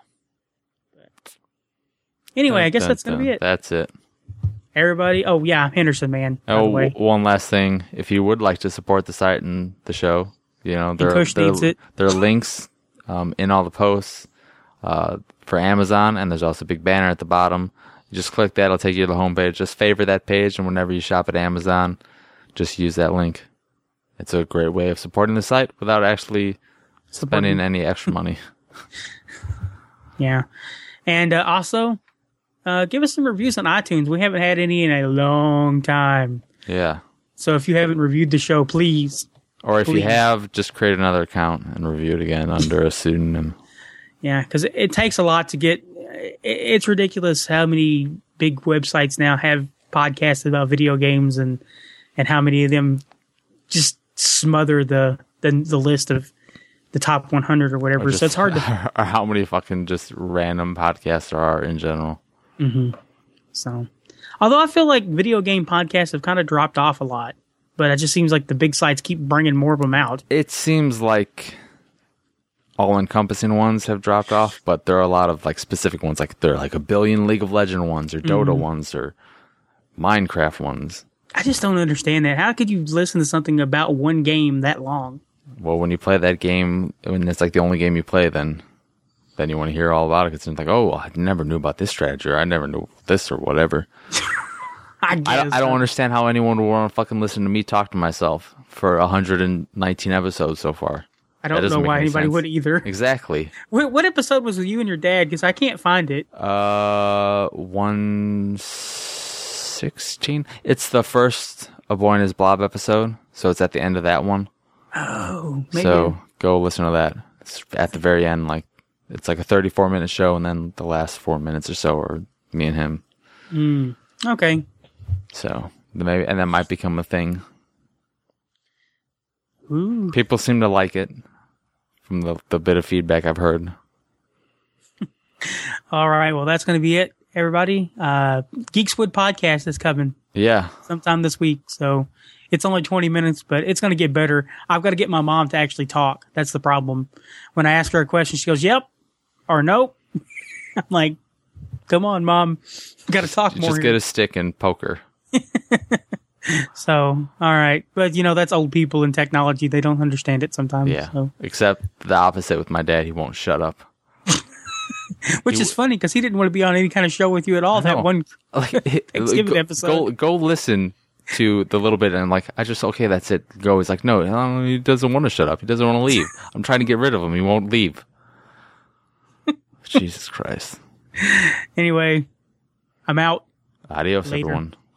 anyway, I guess Dun, that's dun, gonna be it. That's it. Everybody, oh yeah, Henderson man. By the Oh, way, w- one last thing. If you would like to support the site and the show, you know, there, Kush there, needs it. there are links um, in all the posts uh, for Amazon, and there's also a big banner at the bottom. You just click that, it'll take you to the homepage. Just favorite that page, and whenever you shop at Amazon, just use that link. It's a great way of supporting the site without actually spending Supporting- any extra money. yeah, and uh, also uh, give us some reviews on iTunes. We haven't had any in a long time, Yeah. so if you haven't reviewed the show, please. Or if Please. you have, just create another account and review it again under a pseudonym. Yeah, because it, it takes a lot to get. It, it's ridiculous how many big websites now have podcasts about video games, and and how many of them just smother the the, the list of the top one hundred or whatever. Or so it's hard to. or how many fucking just random podcasts there are in general. So, although I feel like video game podcasts have kind of dropped off a lot, but it just seems like the big sites keep bringing more of them out. It seems like all-encompassing ones have dropped off, but there are a lot of like specific ones. Like there are like a billion League of Legends ones, or Dota ones, or Minecraft ones. I just don't understand that. How could you listen to something about one game that long? Well, when you play that game, when it's like the only game you play, then then you want to hear all about it. Because it's like, oh, I never knew about this strategy, or I never knew this, or whatever. I guess. I don't, I don't understand how anyone would want to fucking listen to me talk to myself for one hundred nineteen episodes so far. I That don't doesn't know make why any anybody sense. would either. Exactly. What, what episode was with you and your dad? Because I can't find it. Uh, one sixteen. It's the first A Boy and His Blob episode, so it's at the end of that one. Oh, maybe. So go listen to that. It's at the very end, like it's like a thirty-four minute show, and then the last four minutes or so are me and him. Okay. So maybe, and that might become a thing. Ooh. People seem to like it from the the bit of feedback I've heard. All right. Well, that's going to be it, everybody. Uh, Geekswood podcast is coming Yeah. sometime this week. So it's only twenty minutes, but it's going to get better. I've got to get my mom to actually talk. That's the problem. When I ask her a question, she goes, yep or nope. I'm like, come on, mom. Got to talk You more. just here. get a stick and poke her. So, all right. But, you know, that's old people in technology. They don't understand it sometimes. Yeah. So. Except the opposite with my dad. He won't shut up. Which You- is funny because he didn't want to be on any kind of show with you at all. That know. one Like, Thanksgiving go, episode. Go, go listen to the little bit, and I'm like, I just, okay, that's it. Go. He's like, no, no, he doesn't want to shut up. He doesn't want to leave. I'm trying to get rid of him. He won't leave. Jesus Christ. Anyway, I'm out. Adios, Later. everyone.